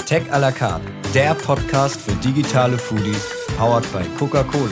Tech à la carte, der Podcast für digitale Foodies, powered by Coca-Cola.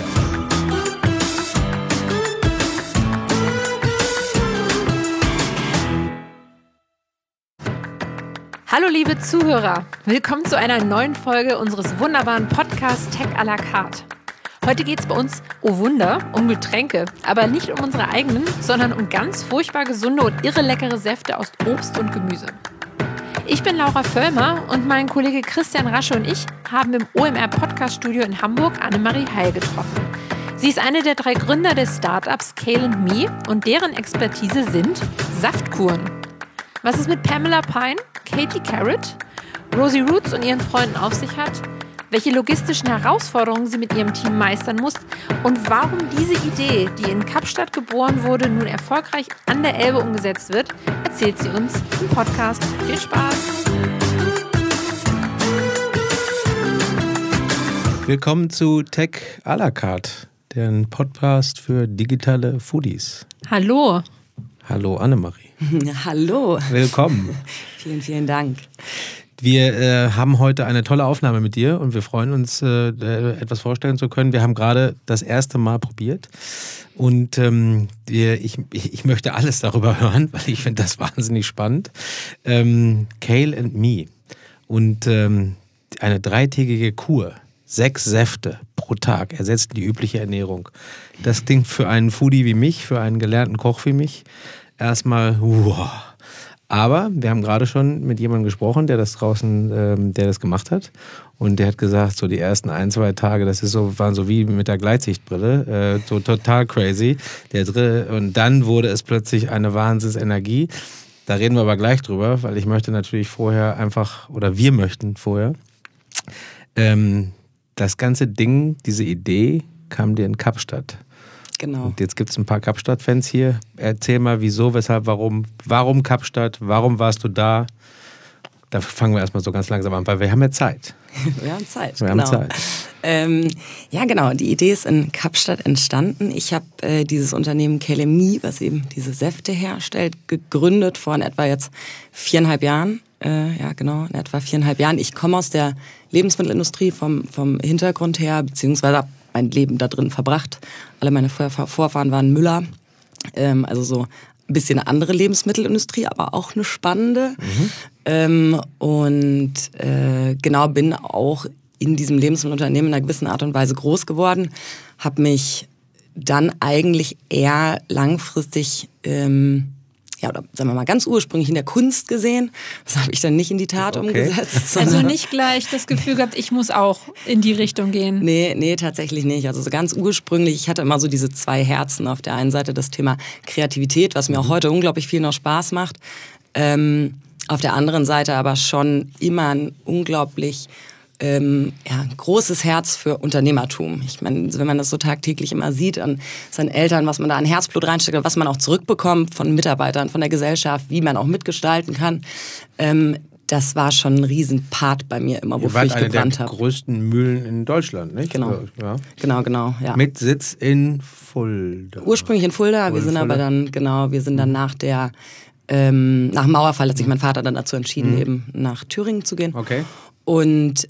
Hallo liebe Zuhörer, willkommen zu einer neuen Folge unseres wunderbaren Podcasts Tech à la carte. Heute geht es bei uns, oh Wunder, um Getränke, aber nicht um unsere eigenen, sondern um ganz furchtbar gesunde und irre leckere Säfte aus Obst und Gemüse. Ich bin Laura Völlmer und mein Kollege Christian Rasche und ich haben im OMR-Podcast-Studio in Hamburg Annemarie Heil getroffen. Sie ist eine der 3 Gründer des Startups Kale & Me und deren Expertise sind Saftkuren. Was es mit Pamela Pine, Katie Carrot, Rosie Roots und ihren Freunden auf sich hat, welche logistischen Herausforderungen sie mit ihrem Team meistern muss und warum diese Idee, die in Kapstadt geboren wurde, nun erfolgreich an der Elbe umgesetzt wird, erzählt sie uns im Podcast. Viel Spaß! Willkommen zu Tech à la carte, der Podcast für digitale Foodies. Hallo! Hallo Annemarie. Hallo. Willkommen. Vielen, vielen Dank. Wir haben heute eine tolle Aufnahme mit dir und wir freuen uns, etwas vorstellen zu können. Wir haben gerade das erste Mal probiert und ich möchte alles darüber hören, weil ich finde das wahnsinnig spannend. Kale & Me und eine 3-tägige Kur, 6 Säfte pro Tag ersetzen die übliche Ernährung. Das klingt für einen Foodie wie mich, für einen gelernten Koch wie mich, erstmal wow. Aber wir haben gerade schon mit jemandem gesprochen, der das gemacht hat. Und der hat gesagt, so die ersten 1-2 Tage, waren so wie mit der Gleitsichtbrille, so total crazy. Und dann wurde es plötzlich eine Wahnsinnsenergie. Da reden wir aber gleich drüber, weil ich möchte natürlich vorher wir möchten vorher. Das ganze Ding, diese Idee kam dir in Kapstadt. Genau. Und jetzt gibt es ein paar Kapstadt-Fans hier. Erzähl mal, wieso, weshalb, warum Kapstadt, warum warst du da? Da fangen wir erstmal so ganz langsam an, weil wir haben ja Zeit. Wir haben Zeit, wir genau. Haben Zeit. Ja, genau. Die Idee ist in Kapstadt entstanden. Ich habe dieses Unternehmen Kale & Me, was eben diese Säfte herstellt, gegründet vor in etwa jetzt 4,5 Jahren. Ja, genau, in etwa 4,5 Jahren. Ich komme aus der Lebensmittelindustrie vom Hintergrund her, beziehungsweise habe mein Leben da drin verbracht. Alle meine Vorfahren waren Müller, also so ein bisschen eine andere Lebensmittelindustrie, aber auch eine spannende. Genau, bin auch in diesem Lebensmittelunternehmen in einer gewissen Art und Weise groß geworden, habe mich dann eigentlich eher langfristig oder sagen wir mal ganz ursprünglich in der Kunst gesehen. Das habe ich dann nicht in die Tat umgesetzt. Also nicht gleich das Gefühl gehabt, ich muss auch in die Richtung gehen. Nee, tatsächlich nicht. Also so ganz ursprünglich, ich hatte immer so diese 2 Herzen. Auf der einen Seite das Thema Kreativität, was mir auch heute unglaublich viel noch Spaß macht. Auf der anderen Seite aber schon immer ein unglaublich großes Herz für Unternehmertum. Ich meine, wenn man das so tagtäglich immer sieht an seinen Eltern, was man da an Herzblut reinsteckt, was man auch zurückbekommt von Mitarbeitern, von der Gesellschaft, wie man auch mitgestalten kann, das war schon ein Riesenpart bei mir immer, wofür ich gebrannt habe. Eine der größten Mühlen in Deutschland, nicht? Genau. Ja. Genau, ja. Mit Sitz in Fulda. Ursprünglich in Fulda, wir sind aber dann, nach dem Mauerfall hat sich mein Vater dann dazu entschieden, eben nach Thüringen zu gehen. Okay. Und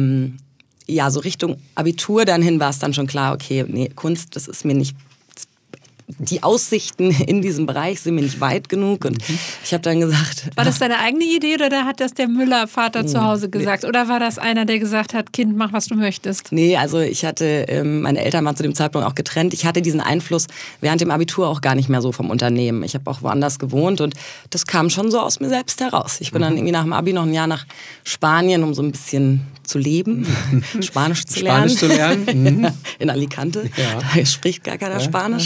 so Richtung Abitur dann hin war es dann schon klar, okay, nee, Kunst, das ist mir nicht, die Aussichten in diesem Bereich sind mir nicht weit genug. Und ich habe dann gesagt... War das deine eigene Idee oder hat das der Müller-Vater zu Hause gesagt? Nee. Oder war das einer, der gesagt hat, Kind, mach, was du möchtest? Nee, also ich hatte, meine Eltern waren zu dem Zeitpunkt auch getrennt. Ich hatte diesen Einfluss während dem Abitur auch gar nicht mehr so vom Unternehmen. Ich habe auch woanders gewohnt und das kam schon so aus mir selbst heraus. Ich bin dann irgendwie nach dem Abi noch ein Jahr nach Spanien, um so ein bisschen zu leben, Spanisch zu lernen. In Alicante. Ja. Da spricht gar keiner Spanisch.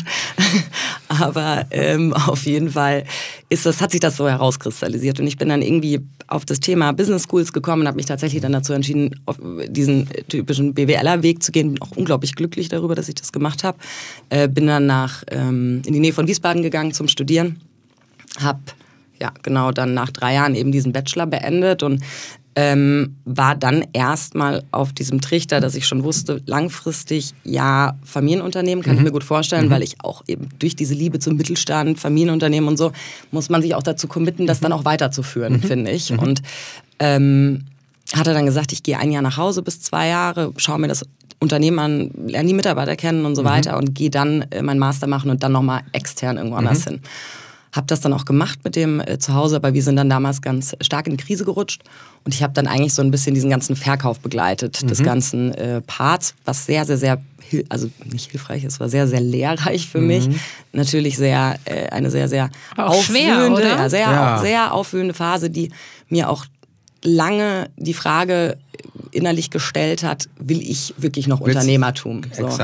Aber auf jeden Fall hat sich das so herauskristallisiert. Und ich bin dann irgendwie auf das Thema Business Schools gekommen und habe mich tatsächlich dann dazu entschieden, auf diesen typischen BWLer-Weg zu gehen. Bin auch unglaublich glücklich darüber, dass ich das gemacht habe. Bin dann in die Nähe von Wiesbaden gegangen zum Studieren. Habe dann nach 3 Jahren eben diesen Bachelor beendet und war dann erstmal auf diesem Trichter, dass ich schon wusste, langfristig, ja, Familienunternehmen kann ich mir gut vorstellen, weil ich auch eben durch diese Liebe zum Mittelstand, Familienunternehmen und so, muss man sich auch dazu committen, das dann auch weiterzuführen, finde ich. Und hatte dann gesagt, ich gehe ein Jahr nach Hause bis 2 Jahre, schaue mir das Unternehmen an, lerne die Mitarbeiter kennen und so weiter und gehe dann meinen Master machen und dann nochmal extern irgendwo anders hin. Habe das dann auch gemacht mit dem zu Hause, aber wir sind dann damals ganz stark in die Krise gerutscht und ich habe dann eigentlich so ein bisschen diesen ganzen Verkauf begleitet, des ganzen Parts, was sehr, sehr, sehr, also nicht hilfreich ist, war sehr, sehr lehrreich für mich. Natürlich eine sehr, sehr aufwühlende, schwer, oder? Sehr aufwühlende Phase, die mir auch lange die Frage innerlich gestellt hat, will ich wirklich noch Unternehmertum?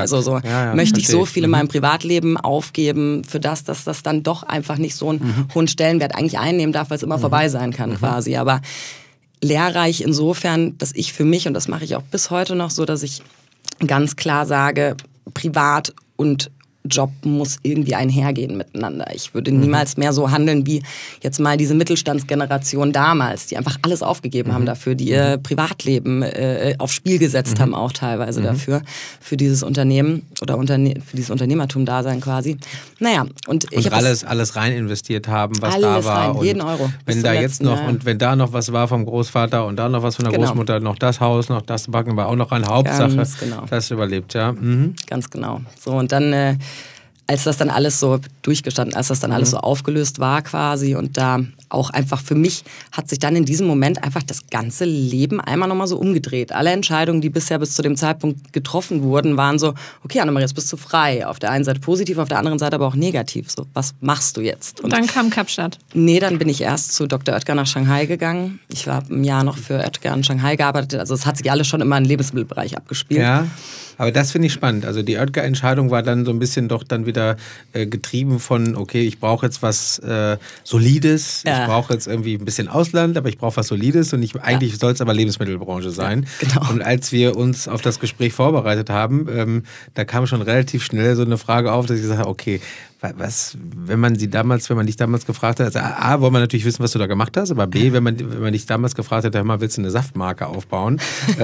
Möchte ich so viel in meinem Privatleben aufgeben für das, dass das dann doch einfach nicht so einen hohen Stellenwert eigentlich einnehmen darf, weil es immer vorbei sein kann quasi. Aber lehrreich insofern, dass ich für mich, und das mache ich auch bis heute noch so, dass ich ganz klar sage, privat und Job muss irgendwie einhergehen miteinander. Ich würde niemals mehr so handeln wie jetzt mal diese Mittelstandsgeneration damals, die einfach alles aufgegeben haben dafür, die ihr Privatleben aufs Spiel gesetzt haben, auch teilweise dafür, für dieses Unternehmen oder für dieses Unternehmertum-Dasein quasi. Naja, und ich habe alles rein investiert haben, was alles da war. Rein, jeden Euro. Wenn da jetzt noch, und wenn da noch was war vom Großvater und da noch was von der Großmutter, noch das Haus, noch das Backen, war auch noch eine Hauptsache, das überlebt, ja. Ganz genau. So, und dann als das dann alles so durchgestanden, als das dann alles so aufgelöst war quasi und da auch einfach für mich hat sich dann in diesem Moment einfach das ganze Leben einmal nochmal so umgedreht. Alle Entscheidungen, die bisher bis zu dem Zeitpunkt getroffen wurden, waren so, okay, Annemarie, jetzt bist du frei. Auf der einen Seite positiv, auf der anderen Seite aber auch negativ. So, was machst du jetzt? Und dann kam Kapstadt. Nee, dann bin ich erst zu Dr. Oetker nach Shanghai gegangen. Ich habe ein Jahr noch für Oetker in Shanghai gearbeitet. Also es hat sich alles schon immer im Lebensmittelbereich abgespielt. Ja. Aber das finde ich spannend. Also die Oetker-Entscheidung war dann so ein bisschen doch dann wieder getrieben von, okay, ich brauche jetzt was Solides, ich brauche jetzt irgendwie ein bisschen Ausland, aber ich brauche was Solides und eigentlich soll es aber Lebensmittelbranche sein. Ja, genau. Und als wir uns auf das Gespräch vorbereitet haben, da kam schon relativ schnell so eine Frage auf, dass ich gesagt habe, okay, was, wenn man dich damals gefragt hat, also A, wollen wir natürlich wissen, was du da gemacht hast, aber B, wenn man dich damals gefragt hätte, willst du eine Saftmarke aufbauen?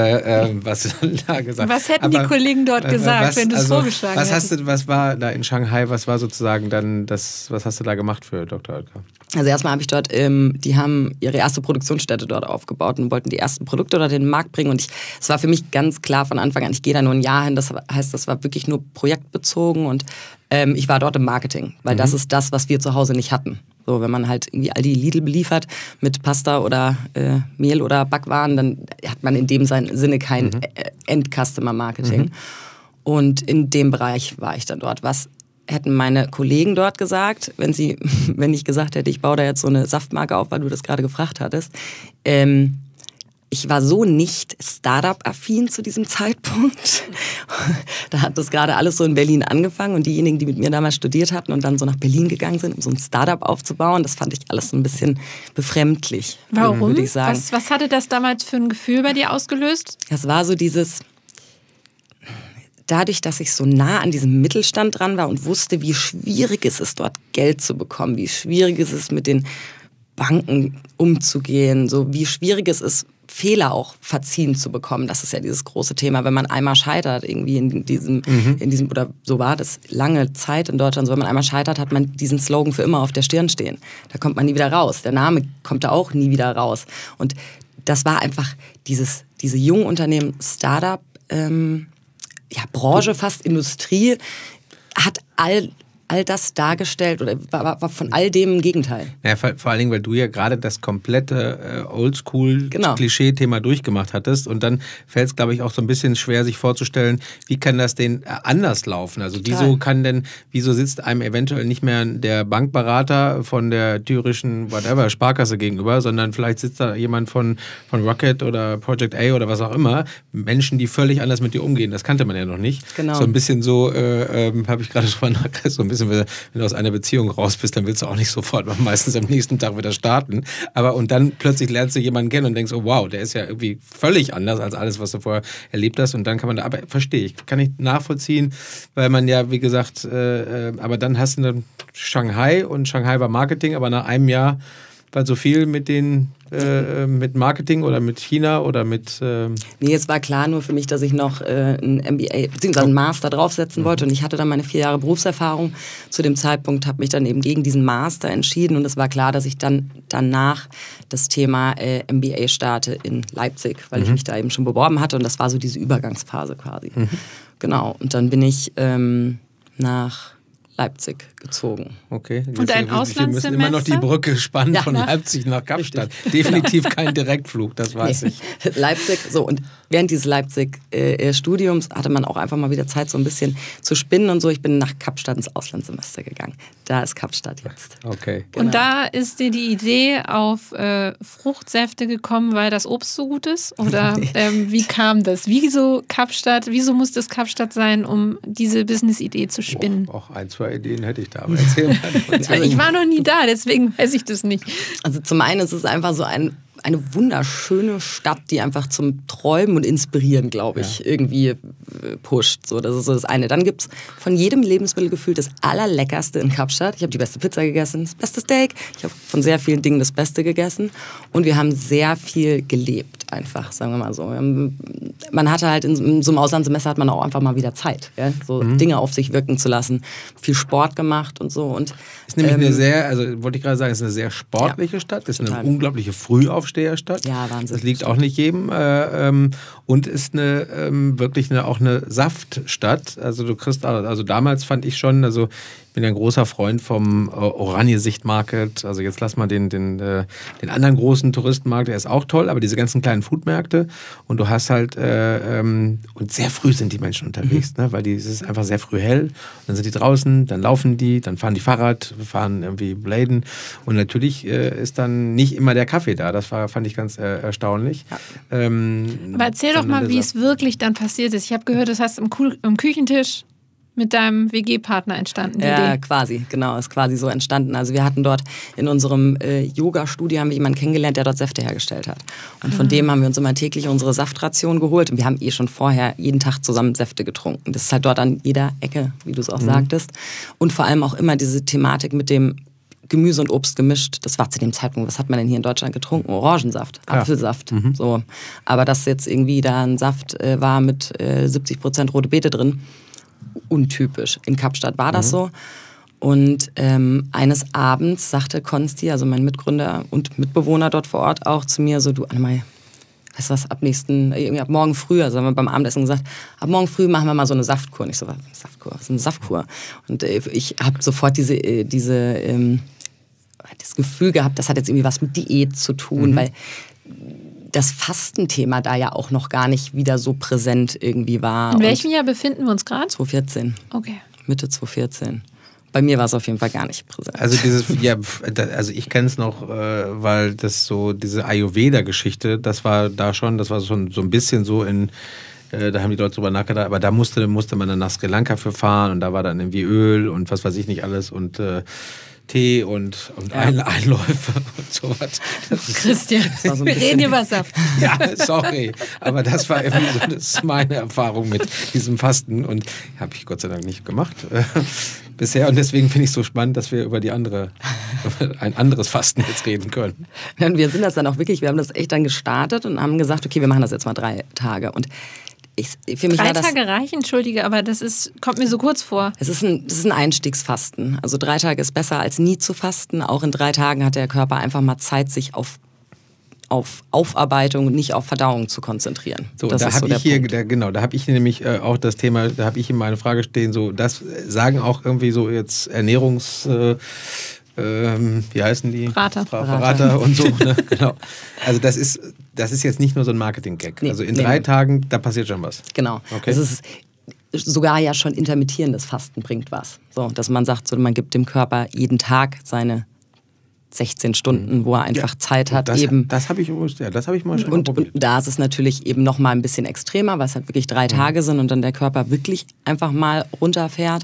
Was du dann da gesagt? Was hätten die Kollegen dort gesagt, wenn du es vorgeschlagen hättest? Was war da in Shanghai, was war sozusagen dann was hast du da gemacht für Dr. Oetker? Also erstmal habe ich dort, die haben ihre erste Produktionsstätte dort aufgebaut und wollten die ersten Produkte dort in den Markt bringen. Und es war für mich ganz klar von Anfang an, ich gehe da nur ein Jahr hin. Das heißt, das war wirklich nur projektbezogen und ich war dort im Marketing, weil das ist das, was wir zu Hause nicht hatten. So, wenn man halt irgendwie Aldi Lidl beliefert mit Pasta oder Mehl oder Backwaren, dann hat man in dem Sinne kein End-Customer-Marketing. Und in dem Bereich war ich dann dort. Was hätten meine Kollegen dort gesagt, wenn ich gesagt hätte, ich baue da jetzt so eine Saftmarke auf, weil du das gerade gefragt hattest. Ich war so nicht Startup-affin zu diesem Zeitpunkt. Da hat das gerade alles so in Berlin angefangen und diejenigen, die mit mir damals studiert hatten und dann so nach Berlin gegangen sind, um so ein Startup aufzubauen, das fand ich alles so ein bisschen befremdlich. Warum? Würde ich sagen. Was hatte das damals für ein Gefühl bei dir ausgelöst? Das war so dadurch, dass ich so nah an diesem Mittelstand dran war und wusste, wie schwierig es ist, dort Geld zu bekommen, wie schwierig es ist, mit den Banken umzugehen, so wie schwierig es ist, Fehler auch verziehen zu bekommen. Das ist ja dieses große Thema, wenn man einmal scheitert, irgendwie in diesem, oder so war das lange Zeit in Deutschland, so wenn man einmal scheitert, hat man diesen Slogan für immer auf der Stirn stehen. Da kommt man nie wieder raus. Der Name kommt da auch nie wieder raus. Und das war einfach diese jungen Unternehmen, Startup, Branche, fast Industrie, hat all das dargestellt oder war von all dem im Gegenteil. Ja, vor allen Dingen, weil du ja gerade das komplette Oldschool-Klischee-Thema durchgemacht hattest und dann fällt es, glaube ich, auch so ein bisschen schwer, sich vorzustellen, wie kann das denn anders laufen? Also wieso sitzt einem eventuell nicht mehr der Bankberater von der thürischen Sparkasse gegenüber, sondern vielleicht sitzt da jemand von Rocket oder Project A oder was auch immer, Menschen, die völlig anders mit dir umgehen. Das kannte man ja noch nicht. Genau. So ein bisschen so, habe ich gerade drüber nachgedacht, so ein bisschen, wenn du aus einer Beziehung raus bist, dann willst du auch nicht sofort meistens am nächsten Tag wieder starten. Und dann plötzlich lernst du jemanden kennen und denkst, oh wow, der ist ja irgendwie völlig anders als alles, was du vorher erlebt hast. Und dann kann man aber verstehe ich, kann ich nachvollziehen, weil man ja, wie gesagt, aber dann hast du dann Shanghai und Shanghai war Marketing, aber nach einem Jahr Weil so viel mit mit Marketing oder mit China oder mit... Nee, es war klar nur für mich, dass ich noch ein MBA bzw. einen Master draufsetzen wollte. Und ich hatte dann meine 4 Jahre Berufserfahrung. Zu dem Zeitpunkt habe mich dann eben gegen diesen Master entschieden. Und es war klar, dass ich dann danach das Thema MBA starte in Leipzig, weil ich mich da eben schon beworben hatte. Und das war so diese Übergangsphase quasi. Genau. Und dann bin ich nach Leipzig gezogen. Okay. Und ein Wir müssen immer noch die Brücke spannen von Leipzig nach Kapstadt. Definitiv kein Direktflug, das weiß ich. Leipzig, so, und während dieses Leipzig-Studiums hatte man auch einfach mal wieder Zeit, so ein bisschen zu spinnen und so. Ich bin nach Kapstadt ins Auslandssemester gegangen. Da ist Kapstadt jetzt. Okay. Genau. Und da ist dir die Idee auf Fruchtsäfte gekommen, weil das Obst so gut ist? Oder wie kam das? Wieso Kapstadt? Wieso musste es Kapstadt sein, um diese Business-Idee zu spinnen? Auch 1, 2 Ideen hätte ich da, aber erzähl mal. Ich war noch nie da, deswegen weiß ich das nicht. Also zum einen ist es einfach so eine wunderschöne Stadt, die einfach zum Träumen und Inspirieren, glaube ich, irgendwie pusht. So, das ist so das eine. Dann gibt es von jedem Lebensmittel gefühlt das Allerleckerste in Kapstadt. Ich habe die beste Pizza gegessen, das beste Steak. Ich habe von sehr vielen Dingen das Beste gegessen. Und wir haben sehr viel gelebt, einfach, sagen wir mal so. Man hatte halt in so einem Auslandssemester hat man auch einfach mal wieder Zeit, ja? So Dinge auf sich wirken zu lassen. Viel Sport gemacht und so. Und, ist nämlich eine sehr, also wollte ich gerade sagen, ist eine sehr sportliche Stadt, ist eine unglaubliche Frühaufsteherstadt. Ja, Wahnsinn. Das liegt auch nicht jedem. Und ist wirklich auch eine Saftstadt. Also du kriegst, also damals fand ich schon, also ich bin ja ein großer Freund vom Oranje-Sicht Market. Also jetzt lass mal den anderen großen Touristenmarkt, der ist auch toll, aber diese ganzen kleinen Foodmärkte und du hast halt, und sehr früh sind die Menschen unterwegs, ne? Weil es ist einfach sehr früh hell. Und dann sind die draußen, dann laufen die, dann fahren die Fahrrad, fahren irgendwie Bladen und natürlich ist dann nicht immer der Kaffee da. Das fand ich ganz erstaunlich. Ja. Aber erzähl doch mal, wie es wirklich dann passiert ist. Ich habe gehört, das hast am Küchentisch mit deinem WG-Partner entstanden. Ja, quasi, genau, ist quasi so entstanden. Also wir hatten dort in unserem Yoga-Studio haben wir jemanden kennengelernt, der dort Säfte hergestellt hat. Und von dem haben wir uns immer täglich unsere Saftration geholt. Und wir haben schon vorher jeden Tag zusammen Säfte getrunken. Das ist halt dort an jeder Ecke, wie du es auch sagtest. Und vor allem auch immer diese Thematik mit dem Gemüse und Obst gemischt. Das war zu dem Zeitpunkt, was hat man denn hier in Deutschland getrunken? Orangensaft, Apfelsaft. So. Aber dass jetzt irgendwie da ein Saft war mit 70% rote Beete drin, untypisch. In Kapstadt war das so. Und eines Abends sagte Konsti, also mein Mitgründer und Mitbewohner dort vor Ort, auch zu mir so, du Annemai, weißt du was, ab morgen früh, also haben wir beim Abendessen gesagt, ab morgen früh machen wir mal so eine Saftkur. Und ich so, was Saftkur? Was ist eine Saftkur? Und ich habe sofort das Gefühl gehabt, das hat jetzt irgendwie was mit Diät zu tun, weil das Fastenthema da ja auch noch gar nicht wieder so präsent irgendwie war. In welchem Jahr befinden wir uns gerade? 2014. Okay. Mitte 2014. Bei mir war es auf jeden Fall gar nicht präsent. Also also ich kenne es noch, weil das so, diese Ayurveda-Geschichte, das war schon so ein bisschen so da haben die Leute drüber nachgedacht, aber da musste man dann nach Sri Lanka für fahren und da war dann irgendwie Öl und was weiß ich nicht alles und Tee und Einläufe und sowas. Christian, wir reden über Saft. Ja, sorry, aber das war irgendwie so, das ist meine Erfahrung mit diesem Fasten und habe ich Gott sei Dank nicht gemacht bisher und deswegen finde ich es so spannend, dass wir über ein anderes Fasten jetzt reden können. Ja, und wir sind das dann auch wirklich, wir haben das echt dann gestartet und haben gesagt, okay, wir machen das jetzt mal 3 Tage und für mich 3 Tage reichen, entschuldige, aber kommt mir so kurz vor. Es ist ein Einstiegsfasten. Also 3 Tage ist besser als nie zu fasten. Auch in 3 Tagen hat der Körper einfach mal Zeit, sich auf Aufarbeitung und nicht auf Verdauung zu konzentrieren. So, da habe ich hier, da habe ich nämlich auch das Thema, da habe ich in meine Frage stehen, so, das sagen auch irgendwie so jetzt wie heißen die? Berater und so. Ne? Genau. Also das ist jetzt nicht nur so ein Marketing-Gag. Also in 3 Tagen, da passiert schon was. Genau. Okay. Es ist sogar ja schon intermittierendes Fasten bringt was. So, dass man sagt, so, man gibt dem Körper jeden Tag seine 16 Stunden, wo er einfach Zeit hat. Das habe ich mal schon probiert. Und da ist es natürlich eben noch mal ein bisschen extremer, weil es halt wirklich 3 Tage sind und dann der Körper wirklich einfach mal runterfährt.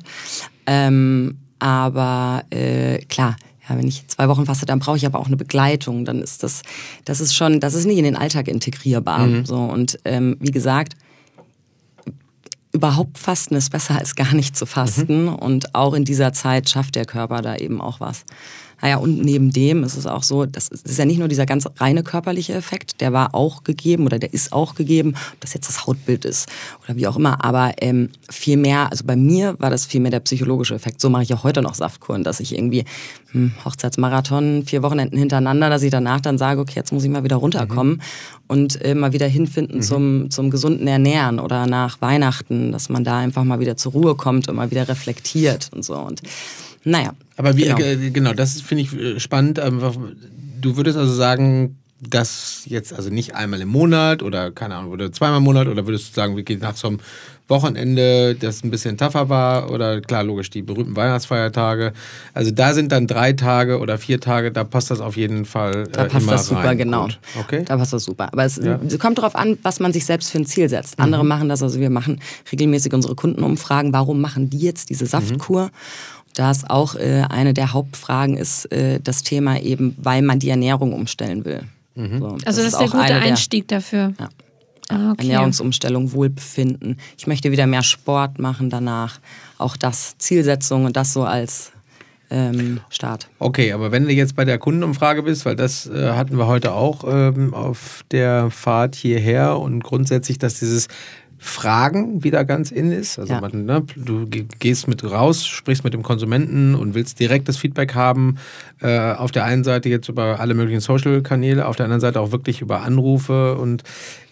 Aber klar, ja, wenn ich 2 Wochen faste, dann brauche ich aber auch eine Begleitung. Dann ist das ist nicht in den Alltag integrierbar. So, und wie gesagt, überhaupt fasten ist besser als gar nicht zu fasten. Und auch in dieser Zeit schafft der Körper da eben auch was. Naja, und neben dem ist es auch so, das ist ja nicht nur dieser ganz reine körperliche Effekt, der war auch gegeben oder der ist auch gegeben, ob das jetzt das Hautbild ist oder wie auch immer, aber viel mehr, also bei mir war das viel mehr der psychologische Effekt. So mache ich auch heute noch Saftkuren, dass ich irgendwie Hochzeitsmarathon, 4 Wochenenden hintereinander, dass ich danach dann sage, okay, jetzt muss ich mal wieder runterkommen und mal wieder hinfinden zum gesunden Ernähren oder nach Weihnachten, dass man da einfach mal wieder zur Ruhe kommt und mal wieder reflektiert und so. Und naja. Aber genau, das finde ich spannend. Du würdest also sagen, dass jetzt also nicht einmal im Monat oder keine Ahnung, oder zweimal im Monat, oder würdest du sagen, wir gehen nach so einem Wochenende, das ein bisschen tougher war, oder klar, logisch, die berühmten Weihnachtsfeiertage. Also da sind dann 3 Tage oder 4 Tage, da passt das auf jeden Fall da passt immer das super, rein. genau. Gut. Okay. Da passt das super. Aber es kommt darauf an, was man sich selbst für ein Ziel setzt. Andere machen das, also wir machen regelmäßig unsere Kunden umfragen, warum machen die jetzt diese Saftkur? Da ist auch eine der Hauptfragen ist das Thema eben, weil man die Ernährung umstellen will. So, also das ist der gute Einstieg dafür. Ja. Okay. Ernährungsumstellung, Wohlbefinden. Ich möchte wieder mehr Sport machen danach. Auch das, Zielsetzung und das so als Start. Okay, aber wenn du jetzt bei der Kundenumfrage bist, weil das hatten wir heute auch auf der Fahrt hierher und grundsätzlich, dass dieses Fragen wieder ganz in ist. Also du gehst mit raus, sprichst mit dem Konsumenten und willst direktes Feedback haben. Auf der einen Seite jetzt über alle möglichen Social-Kanäle, auf der anderen Seite auch wirklich über Anrufe. Und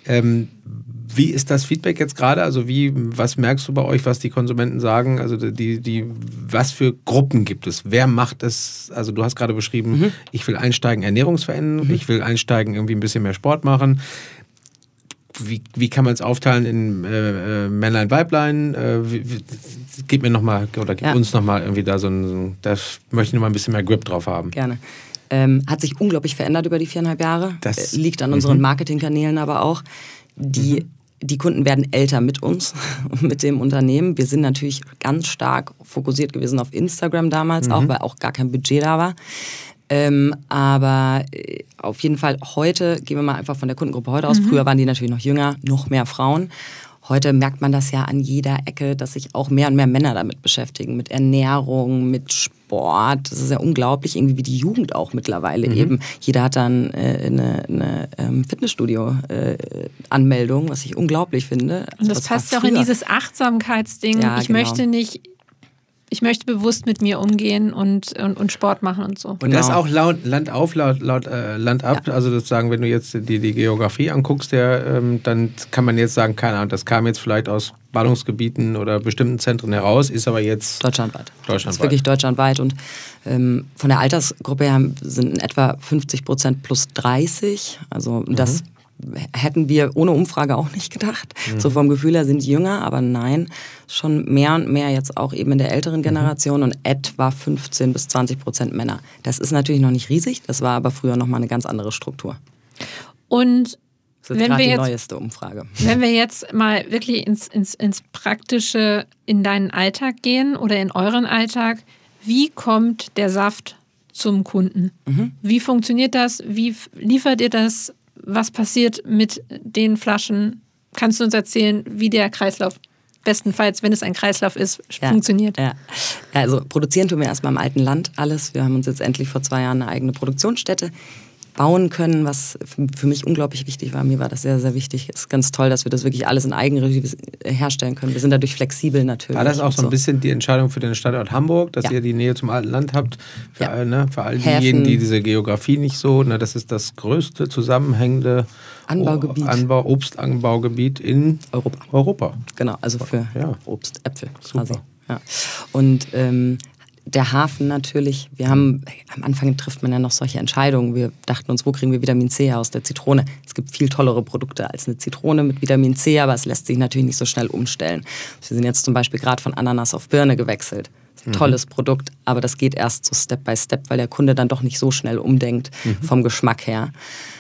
wie ist das Feedback jetzt gerade? Also was merkst du bei euch, was die Konsumenten sagen? Also was für Gruppen gibt es? Wer macht es? Also du hast gerade beschrieben, ich will einsteigen, Ernährungsveränderung, ich will einsteigen, irgendwie ein bisschen mehr Sport machen. Wie kann man es aufteilen in Männlein, Weiblein? Gib mir nochmal oder gib uns nochmal irgendwie da da möchte ich nochmal ein bisschen mehr Grip drauf haben. Gerne. Hat sich unglaublich verändert über die 4,5 Jahre. Das liegt an unseren Marketingkanälen aber auch. Die Kunden werden älter mit uns, mit dem Unternehmen. Wir sind natürlich ganz stark fokussiert gewesen auf Instagram damals, auch weil auch gar kein Budget da war. Aber auf jeden Fall heute, gehen wir mal einfach von der Kundengruppe heute aus, früher waren die natürlich noch jünger, noch mehr Frauen. Heute merkt man das ja an jeder Ecke, dass sich auch mehr und mehr Männer damit beschäftigen, mit Ernährung, mit Sport. Das ist ja unglaublich, irgendwie wie die Jugend auch mittlerweile eben. Jeder hat dann eine Fitnessstudio-Anmeldung, was ich unglaublich finde. Und das passt ja auch in dieses Achtsamkeitsding. Ja, Ich möchte bewusst mit mir umgehen und Sport machen und so. Und das auch Land auf, Land ab. Ja. Also sozusagen, wenn du jetzt die Geografie anguckst, dann kann man jetzt sagen, keine Ahnung, das kam jetzt vielleicht aus Ballungsgebieten oder bestimmten Zentren heraus, ist aber jetzt deutschlandweit. Das ist wirklich deutschlandweit. Und von der Altersgruppe her sind in etwa 50% plus 30. Also das hätten wir ohne Umfrage auch nicht gedacht. So vom Gefühl her sind die jünger, aber nein, schon mehr und mehr jetzt auch eben in der älteren Generation und etwa 15-20% Männer. Das ist natürlich noch nicht riesig, das war aber früher nochmal eine ganz andere Struktur. Und das ist gerade die neueste Umfrage. Wenn wir jetzt mal wirklich ins Praktische in deinen Alltag gehen oder in euren Alltag, wie kommt der Saft zum Kunden? Wie funktioniert das? Wie liefert ihr das? Was passiert mit den Flaschen? Kannst du uns erzählen, wie der Kreislauf, bestenfalls, wenn es ein Kreislauf ist, funktioniert? Ja. Also produzieren tun wir erstmal im alten Land alles. Wir haben uns jetzt endlich vor 2 Jahren eine eigene Produktionsstätte bauen können, was für mich unglaublich wichtig war. Mir war das sehr, sehr wichtig. Es ist ganz toll, dass wir das wirklich alles in Eigenregie herstellen können. Wir sind dadurch flexibel natürlich. War das auch so ein bisschen die Entscheidung für den Standort Hamburg, dass ihr die Nähe zum alten Land habt? Für all diejenigen, die diese Geografie nicht so, das ist das größte zusammenhängende Obstanbaugebiet in Europa. Genau, also für Obst, Äpfel quasi. Ja. Und der Hafen natürlich, am Anfang trifft man ja noch solche Entscheidungen. Wir dachten uns, wo kriegen wir Vitamin C aus der Zitrone? Es gibt viel tollere Produkte als eine Zitrone mit Vitamin C, aber es lässt sich natürlich nicht so schnell umstellen. Wir sind jetzt zum Beispiel gerade von Ananas auf Birne gewechselt. Das ist ein tolles Produkt, aber das geht erst so Step by Step, weil der Kunde dann doch nicht so schnell umdenkt vom Geschmack her.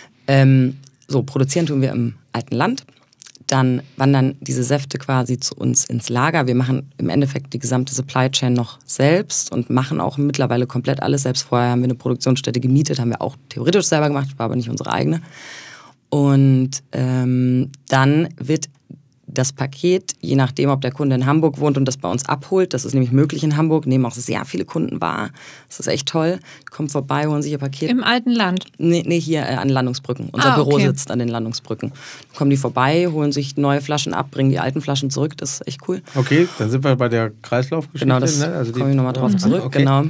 Produzieren tun wir im alten Land. Dann wandern diese Säfte quasi zu uns ins Lager. Wir machen im Endeffekt die gesamte Supply Chain noch selbst und machen auch mittlerweile komplett alles selbst. Vorher haben wir eine Produktionsstätte gemietet, haben wir auch theoretisch selber gemacht, war aber nicht unsere eigene. Und dann wird das Paket, je nachdem, ob der Kunde in Hamburg wohnt und das bei uns abholt, das ist nämlich möglich in Hamburg, nehmen auch sehr viele Kunden wahr. Das ist echt toll. Kommt vorbei, holen sich ihr Paket. Im alten Land? Nee, hier an Landungsbrücken. Unser Büro sitzt an den Landungsbrücken. Dann kommen die vorbei, holen sich neue Flaschen ab, bringen die alten Flaschen zurück. Das ist echt cool. Okay, dann sind wir bei der Kreislaufgeschichte. Genau, das ne? Also komme ich nochmal drauf zurück. Okay. Genau.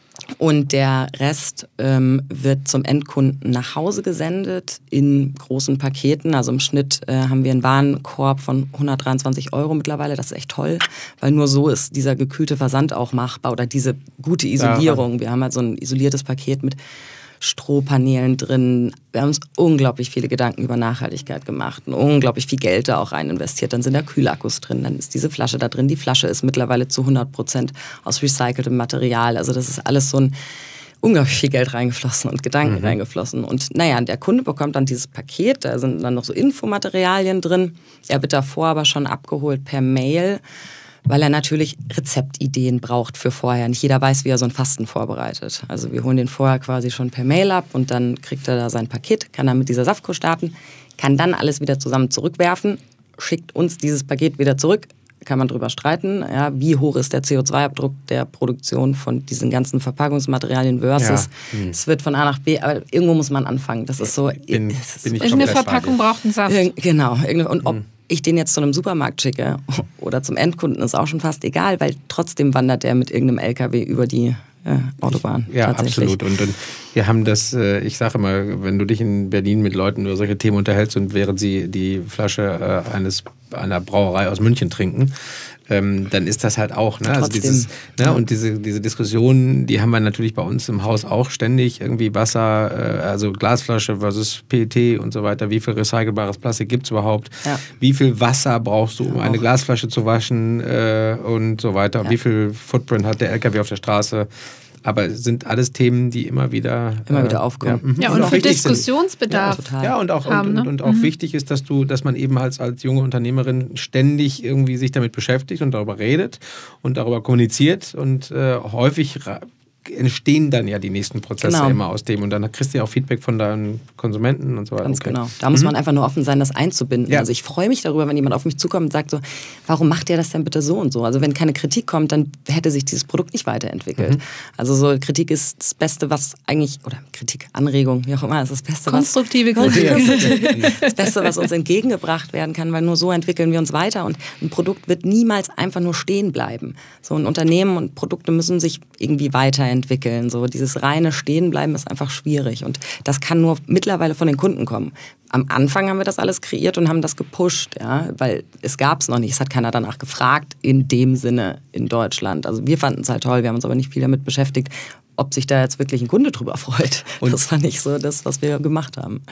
Und der Rest wird zum Endkunden nach Hause gesendet in großen Paketen. Also im Schnitt haben wir einen Warenkorb von 123 € mittlerweile. Das ist echt toll, weil nur so ist dieser gekühlte Versand auch machbar oder diese gute Isolierung. Wir haben halt so ein isoliertes Paket mit Strohpaneelen drin. Wir haben uns unglaublich viele Gedanken über Nachhaltigkeit gemacht und unglaublich viel Geld da auch rein investiert. Dann sind da Kühlakkus drin, dann ist diese Flasche da drin. Die Flasche ist mittlerweile zu 100% aus recyceltem Material. Also das ist alles so ein unglaublich viel Geld reingeflossen und Gedanken reingeflossen. Und naja, der Kunde bekommt dann dieses Paket, da sind dann noch so Infomaterialien drin. Er wird davor aber schon abgeholt per Mail, weil er natürlich Rezeptideen braucht für vorher. Nicht jeder weiß, wie er so ein Fasten vorbereitet. Also wir holen den vorher quasi schon per Mail ab und dann kriegt er da sein Paket, kann dann mit dieser Saftkur starten, kann dann alles wieder zusammen zurückwerfen, schickt uns dieses Paket wieder zurück, kann man drüber streiten, ja, wie hoch ist der CO2-Abdruck der Produktion von diesen ganzen Verpackungsmaterialien versus es wird von A nach B, aber irgendwo muss man anfangen. Das ist so... Irgendeine Verpackung braucht einen Saft. Genau. Und ob ich den jetzt zu einem Supermarkt schicke oder zum Endkunden, ist auch schon fast egal, weil trotzdem wandert der mit irgendeinem LKW über die Autobahn. Ja, absolut. Und wir haben das, ich sage immer, wenn du dich in Berlin mit Leuten über solche Themen unterhältst und während sie die Flasche einer Brauerei aus München trinken, dann ist das halt auch, ne? Also und diese Diskussion, die haben wir natürlich bei uns im Haus auch ständig, irgendwie Wasser, also Glasflasche versus PET und so weiter, wie viel recycelbares Plastik gibt es überhaupt, wie viel Wasser brauchst du, um eine Glasflasche zu waschen und so weiter, wie viel Footprint hat der LKW auf der Straße. Aber es sind alles Themen, die immer wieder aufkommen. Ja, und für Diskussionsbedarf. Ja, und auch wichtig ist, dass man eben als junge Unternehmerin ständig irgendwie sich damit beschäftigt und darüber redet und darüber kommuniziert. Und häufig entstehen dann ja die nächsten Prozesse immer aus dem. Und dann kriegst du ja auch Feedback von deinen Konsumenten und so weiter. Ganz genau. Da muss man einfach nur offen sein, das einzubinden. Ja. Also ich freue mich darüber, wenn jemand auf mich zukommt und sagt so, warum macht ihr das denn bitte so und so? Also wenn keine Kritik kommt, dann hätte sich dieses Produkt nicht weiterentwickelt. Also so Kritik ist das Beste, was eigentlich, oder Kritik, Anregung, wie auch immer, ist das Beste, konstruktive Kritik. Das Beste, was uns entgegengebracht werden kann, weil nur so entwickeln wir uns weiter und ein Produkt wird niemals einfach nur stehen bleiben. So ein Unternehmen und Produkte müssen sich irgendwie weiterentwickeln. So dieses reine Stehenbleiben ist einfach schwierig und das kann nur mittlerweile von den Kunden kommen. Am Anfang haben wir das alles kreiert und haben das gepusht, ja, weil es gab es noch nicht. Es hat keiner danach gefragt, in dem Sinne in Deutschland. Also wir fanden es halt toll, wir haben uns aber nicht viel damit beschäftigt, ob sich da jetzt wirklich ein Kunde drüber freut. Und das war nicht so das, was wir gemacht haben.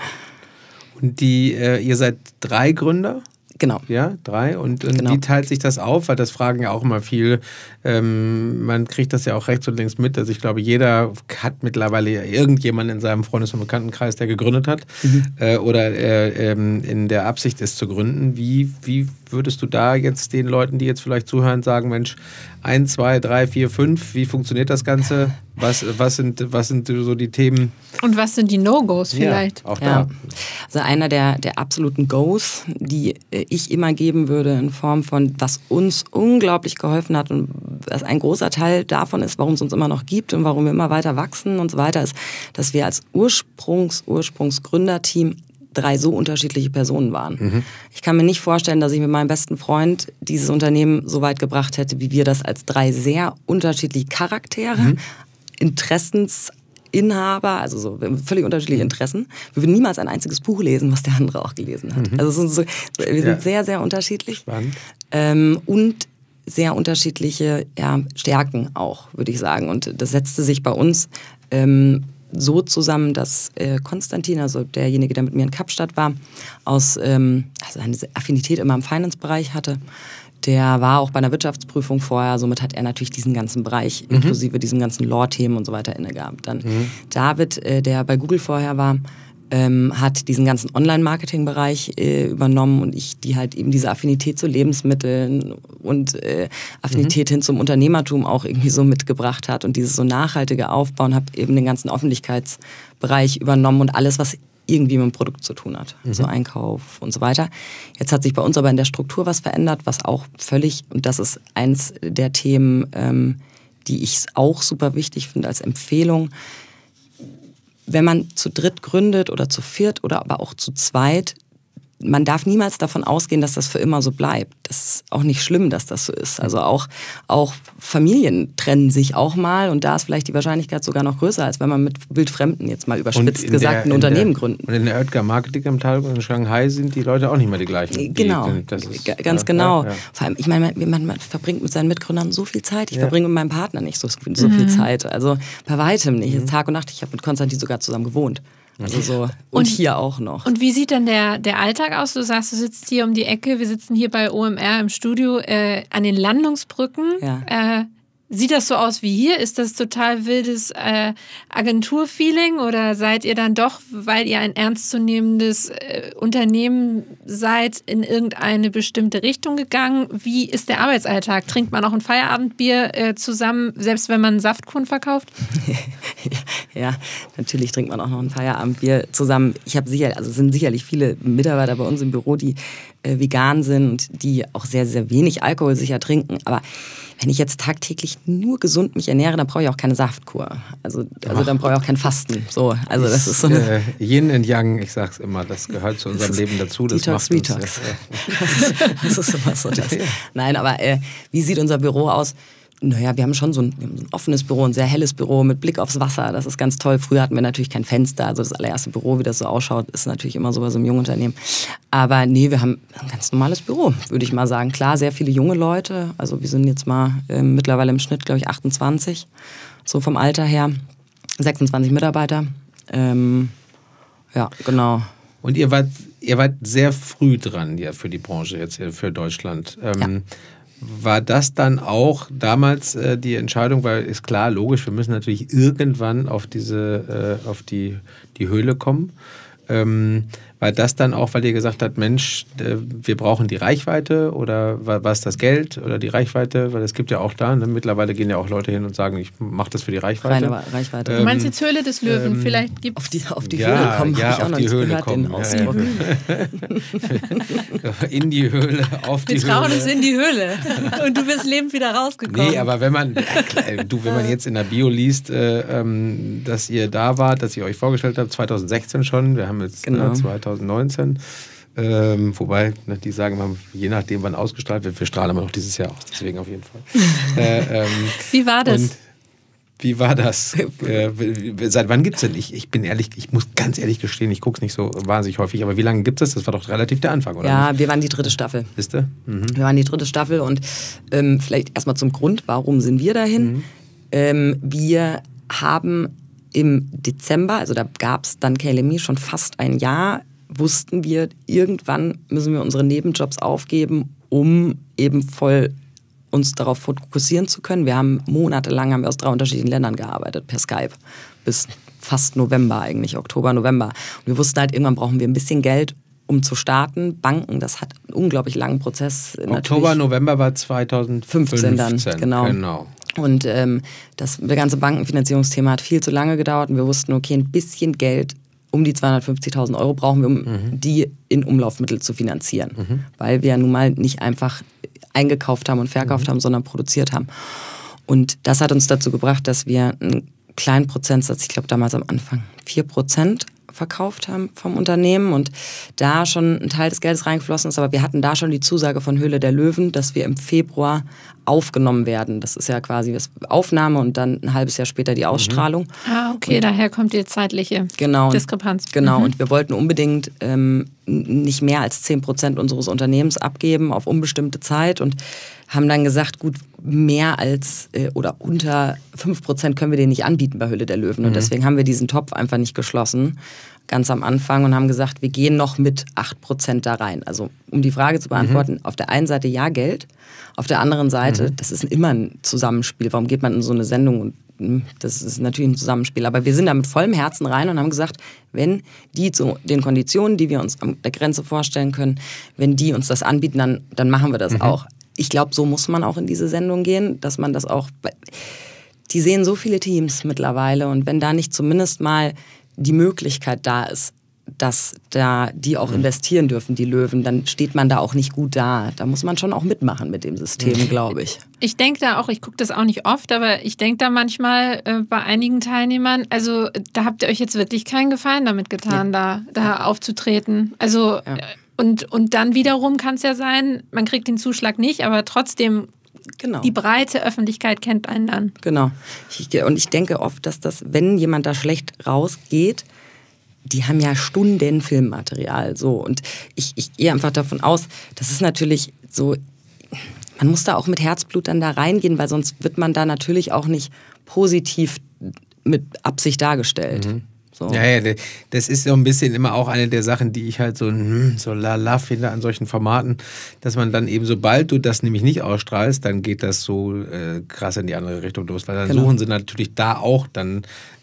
Und ihr seid 3 Gründer? Genau. Ja, 3. Und wie teilt sich das auf? Weil das fragen ja auch immer viel. Man kriegt das ja auch rechts und links mit. Also ich glaube, jeder hat mittlerweile irgendjemanden in seinem Freundes- und Bekanntenkreis, der gegründet hat oder in der Absicht ist zu gründen. Wie würdest du da jetzt den Leuten, die jetzt vielleicht zuhören, sagen, Mensch, 1, 2, 3, 4, 5, wie funktioniert das Ganze? Was sind so die Themen? Und was sind die No-Gos vielleicht? Ja, auch da. Ja. Also einer der absoluten Goes, die ich immer geben würde in Form von, was uns unglaublich geholfen hat und was ein großer Teil davon ist, warum es uns immer noch gibt und warum wir immer weiter wachsen und so weiter, ist, dass wir als Ursprungsgründerteam 3 so unterschiedliche Personen waren. Ich kann mir nicht vorstellen, dass ich mit meinem besten Freund dieses Unternehmen so weit gebracht hätte, wie wir das als 3 sehr unterschiedliche Charaktere, Interessensinhaber, also so völlig unterschiedliche Interessen. Wir würden niemals ein einziges Buch lesen, was der andere auch gelesen hat. Also wir sind sehr, sehr unterschiedlich. Spannend. Und sehr unterschiedliche Stärken auch, würde ich sagen. Und das setzte sich bei uns so zusammen, dass Konstantin, also derjenige, der mit mir in Kapstadt war, also eine Affinität immer im Finance-Bereich hatte. Der war auch bei einer Wirtschaftsprüfung vorher, somit hat er natürlich diesen ganzen Bereich, inklusive diesen ganzen Law-Themen und so weiter innegehabt. Dann David, der bei Google vorher war, hat diesen ganzen Online-Marketing-Bereich übernommen und ich, die halt eben diese Affinität zu Lebensmitteln und Affinität hin zum Unternehmertum auch irgendwie so mitgebracht hat und dieses so nachhaltige Aufbauen, habe eben den ganzen Öffentlichkeitsbereich übernommen und alles, was irgendwie mit dem Produkt zu tun hat. So Einkauf und so weiter. Jetzt hat sich bei uns aber in der Struktur was verändert, was auch völlig, und das ist eins der Themen, die ich auch super wichtig finde als Empfehlung. Wenn man zu dritt gründet oder zu viert oder aber auch zu zweit, man darf niemals davon ausgehen, dass das für immer so bleibt. Das ist auch nicht schlimm, dass das so ist. Also auch Familien trennen sich auch mal und da ist vielleicht die Wahrscheinlichkeit sogar noch größer, als wenn man mit Wildfremden jetzt mal überspitzt gesagt ein Unternehmen gründet. Und in der Oetker-Marketing-Abteilung in Shanghai sind die Leute auch nicht mehr die gleichen. Genau, ganz genau. Ja. Vor allem, ich meine, man verbringt mit seinen Mitgründern so viel Zeit. Ich verbringe mit meinem Partner nicht so viel Zeit. Also bei weitem nicht. Tag und Nacht. Ich habe mit Konstantin sogar zusammen gewohnt. Also so, und hier auch noch. Und wie sieht denn der Alltag aus? Du sagst, du sitzt hier um die Ecke, wir sitzen hier bei OMR im Studio an den Landungsbrücken. Ja. Sieht das so aus wie hier? Ist das total wildes Agenturfeeling oder seid ihr dann doch, weil ihr ein ernstzunehmendes Unternehmen seid, in irgendeine bestimmte Richtung gegangen? Wie ist der Arbeitsalltag? Trinkt man auch ein Feierabendbier zusammen, selbst wenn man Saftkuchen verkauft? Ja, natürlich trinkt man auch noch ein Feierabendbier zusammen. Es sind sicherlich viele Mitarbeiter bei uns im Büro, die vegan sind und die auch sehr, sehr wenig Alkohol sicher trinken. Aber wenn ich jetzt tagtäglich nur gesund mich ernähre, dann brauche ich auch keine Saftkur. Also dann brauche ich auch kein Fasten. So, also das ist so eine Yin und Yang, ich sag's immer, das gehört zu unserem Leben dazu. Das Detox, macht Retox. Das ist sowas so das. Nein, aber wie sieht unser Büro aus? Naja, wir haben schon so ein offenes Büro, ein sehr helles Büro mit Blick aufs Wasser. Das ist ganz toll. Früher hatten wir natürlich kein Fenster. Also das allererste Büro, wie das so ausschaut, ist natürlich immer so bei so einem jungen Unternehmen. Aber nee, wir haben ein ganz normales Büro, würde ich mal sagen. Klar, sehr viele junge Leute. Also wir sind jetzt mal mittlerweile im Schnitt, glaube ich, 28. So vom Alter her. 26 Mitarbeiter. Ja, genau. Und ihr wart sehr früh dran, ja, für die Branche jetzt hier, für Deutschland. Ja. War das dann auch damals die Entscheidung, weil ist klar, logisch, wir müssen natürlich irgendwann auf die Höhle kommen. War das dann auch, weil ihr gesagt habt, Mensch, wir brauchen die Reichweite oder war es das Geld oder die Reichweite? Weil es gibt ja auch da, ne? Mittlerweile gehen ja auch Leute hin und sagen, ich mache das für die Reichweite. Reine Reichweite. Du meinst jetzt Höhle des Löwen, vielleicht gibt es... Auf die Höhle kommen, ja, habe ich auch noch nicht gehört, den Ausdruck. In die Höhle, auf die Höhle. Wir trauen uns in die Höhle und du bist lebend wieder rausgekommen. Nee, aber wenn man jetzt in der Bio liest, dass ihr da wart, dass ihr euch vorgestellt habt, 2016 schon, wir haben jetzt 2019, wobei, die sagen immer, je nachdem, wann ausgestrahlt wird, wir strahlen immer noch dieses Jahr aus, deswegen auf jeden Fall. Wie war das? Wie war das? Seit wann gibt es denn? Ich bin ehrlich, ich muss ganz ehrlich gestehen, ich gucke es nicht so wahnsinnig häufig, aber wie lange gibt es das? Das war doch relativ der Anfang, oder? Ja, wir waren die 3. Staffel. Wisst ihr? Wir waren die 3. Staffel und vielleicht erstmal zum Grund, warum sind wir dahin? Wir haben im Dezember, also da gab es dann KLMI schon fast ein Jahr, wussten wir, irgendwann müssen wir unsere Nebenjobs aufgeben, um eben voll uns darauf fokussieren zu können. Wir haben monatelang aus 3 unterschiedlichen Ländern gearbeitet, per Skype, bis fast November eigentlich, Oktober, November. Und wir wussten halt, irgendwann brauchen wir ein bisschen Geld, um zu starten. Banken, das hat einen unglaublich langen Prozess. Oktober, November war 2015 dann, genau. Und das ganze Bankenfinanzierungsthema hat viel zu lange gedauert und wir wussten, okay, ein bisschen Geld, um die 250.000 Euro brauchen wir, um die in Umlaufmittel zu finanzieren. Weil wir ja nun mal nicht einfach eingekauft haben und verkauft haben, sondern produziert haben. Und das hat uns dazu gebracht, dass wir einen kleinen Prozentsatz, ich glaube damals am Anfang 4% verkauft haben vom Unternehmen und da schon ein Teil des Geldes reingeflossen ist, aber wir hatten da schon die Zusage von Höhle der Löwen, dass wir im Februar aufgenommen werden. Das ist ja quasi das Aufnahme und dann ein halbes Jahr später die Ausstrahlung. Okay, und daher kommt die zeitliche Diskrepanz. Genau, und wir wollten unbedingt nicht mehr als 10% unseres Unternehmens abgeben auf unbestimmte Zeit und haben dann gesagt, gut, mehr als oder unter 5% können wir den nicht anbieten bei Höhle der Löwen. Und deswegen haben wir diesen Topf einfach nicht geschlossen, ganz am Anfang, und haben gesagt, wir gehen noch mit 8% da rein. Also um die Frage zu beantworten, auf der einen Seite ja Geld, auf der anderen Seite, das ist immer ein Zusammenspiel. Warum geht man in so eine Sendung? Und das ist natürlich ein Zusammenspiel. Aber wir sind da mit vollem Herzen rein und haben gesagt, wenn die zu den Konditionen, die wir uns an der Grenze vorstellen können, wenn die uns das anbieten, dann machen wir das auch. Ich glaube, so muss man auch in diese Sendung gehen, dass man das auch... Die sehen so viele Teams mittlerweile und wenn da nicht zumindest mal die Möglichkeit da ist, dass da die auch investieren dürfen, die Löwen, dann steht man da auch nicht gut da. Da muss man schon auch mitmachen mit dem System, glaube ich. Ich denke da auch, ich gucke das auch nicht oft, aber ich denke da manchmal bei einigen Teilnehmern, also da habt ihr euch jetzt wirklich keinen Gefallen damit getan, da aufzutreten. Also und dann wiederum kann es ja sein, man kriegt den Zuschlag nicht, aber trotzdem die breite Öffentlichkeit kennt einen dann. Genau. Und ich denke oft, dass das, wenn jemand da schlecht rausgeht, die haben ja Stunden Filmmaterial. So. Und ich gehe einfach davon aus, das ist natürlich so, man muss da auch mit Herzblut dann da reingehen, weil sonst wird man da natürlich auch nicht positiv mit Absicht dargestellt. So. Ja, das ist so ein bisschen immer auch eine der Sachen, die ich halt so lala finde an solchen Formaten, dass man dann eben, sobald du das nämlich nicht ausstrahlst, dann geht das so krass in die andere Richtung los, weil dann suchen sie natürlich da auch dann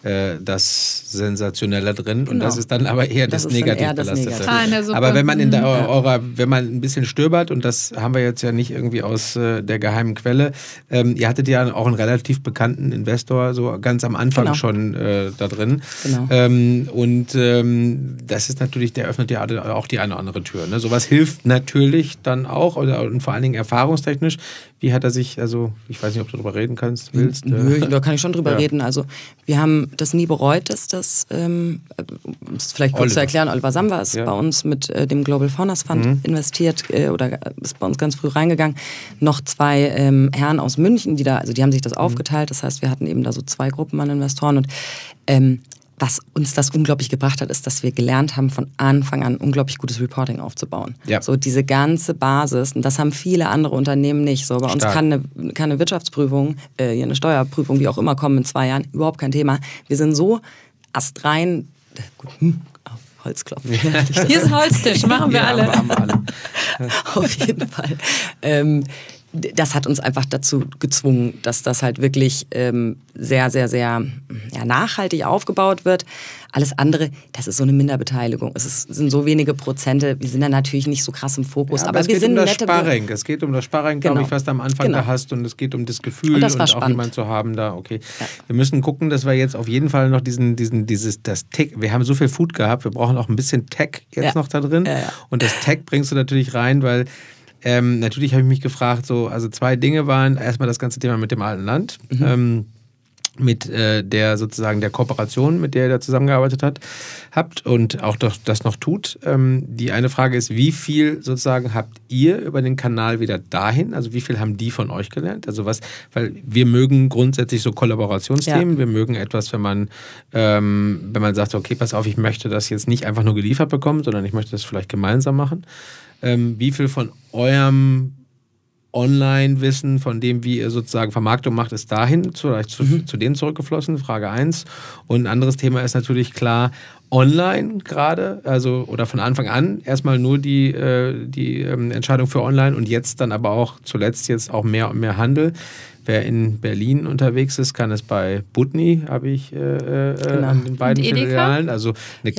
das Sensationelle drin und das ist dann aber eher das negativ belastete. Aber wenn man wenn man ein bisschen stöbert, und das haben wir jetzt ja nicht irgendwie aus der geheimen Quelle, ihr hattet ja auch einen relativ bekannten Investor so ganz am Anfang schon da drin. Und das ist natürlich, der öffnet ja auch die eine oder andere Tür. Ne? Sowas hilft natürlich dann auch und vor allen Dingen erfahrungstechnisch. Wie hat er sich, also ich weiß nicht, ob du darüber reden willst. Nö, da kann ich schon drüber reden. Also wir haben das nie bereut, dass das, vielleicht kurz zu erklären, Oliver Samwer ist bei uns mit dem Global Founders Fund investiert oder ist bei uns ganz früh reingegangen. Noch 2 Herren aus München, die haben sich das aufgeteilt. Das heißt, wir hatten eben da so 2 Gruppen an Investoren und was uns das unglaublich gebracht hat, ist, dass wir gelernt haben, von Anfang an unglaublich gutes Reporting aufzubauen. Ja. So diese ganze Basis, und das haben viele andere Unternehmen nicht. So bei uns kann eine Wirtschaftsprüfung, eine Steuerprüfung, wie auch immer, kommen in 2 Jahren, überhaupt kein Thema. Wir sind so astrein, auf Holzklopfen. Hier ist ein Holztisch, machen wir alle. Auf jeden Fall. Das hat uns einfach dazu gezwungen, dass das halt wirklich sehr, sehr, sehr nachhaltig aufgebaut wird. Alles andere, das ist so eine Minderbeteiligung. Sind so wenige Prozente. Wir sind da natürlich nicht so krass im Fokus. Ja, aber wir sind um das Sparring. Es geht um das Sparring, glaube ich, was du am Anfang da hast. Und es geht um das Gefühl und auch jemanden zu haben da. Okay. Ja. Wir müssen gucken, dass wir jetzt auf jeden Fall noch das Tech, wir haben so viel Food gehabt, wir brauchen auch ein bisschen Tech jetzt noch da drin. Ja. Und das Tech bringst du natürlich rein, weil natürlich habe ich mich gefragt, also 2 Dinge waren erstmal das ganze Thema mit dem alten Land, mit der sozusagen der Kooperation, mit der ihr da zusammengearbeitet habt und auch das noch tut. Die eine Frage ist, wie viel sozusagen habt ihr über den Kanal wieder dahin? Also wie viel haben die von euch gelernt? Also weil wir mögen grundsätzlich so Kollaborationsthemen, wir mögen etwas, wenn man sagt, okay, pass auf, ich möchte das jetzt nicht einfach nur geliefert bekommen, sondern ich möchte das vielleicht gemeinsam machen. Wie viel von eurem Online-Wissen, von dem, wie ihr sozusagen Vermarktung macht, ist dahin zu denen zurückgeflossen? Frage 1. Und ein anderes Thema ist natürlich klar, online gerade, oder von Anfang an erstmal nur die Entscheidung für online und jetzt dann aber auch zuletzt jetzt auch mehr und mehr Handel. Wer in Berlin unterwegs ist, kann es bei Budni, habe ich an den beiden Filialen. Also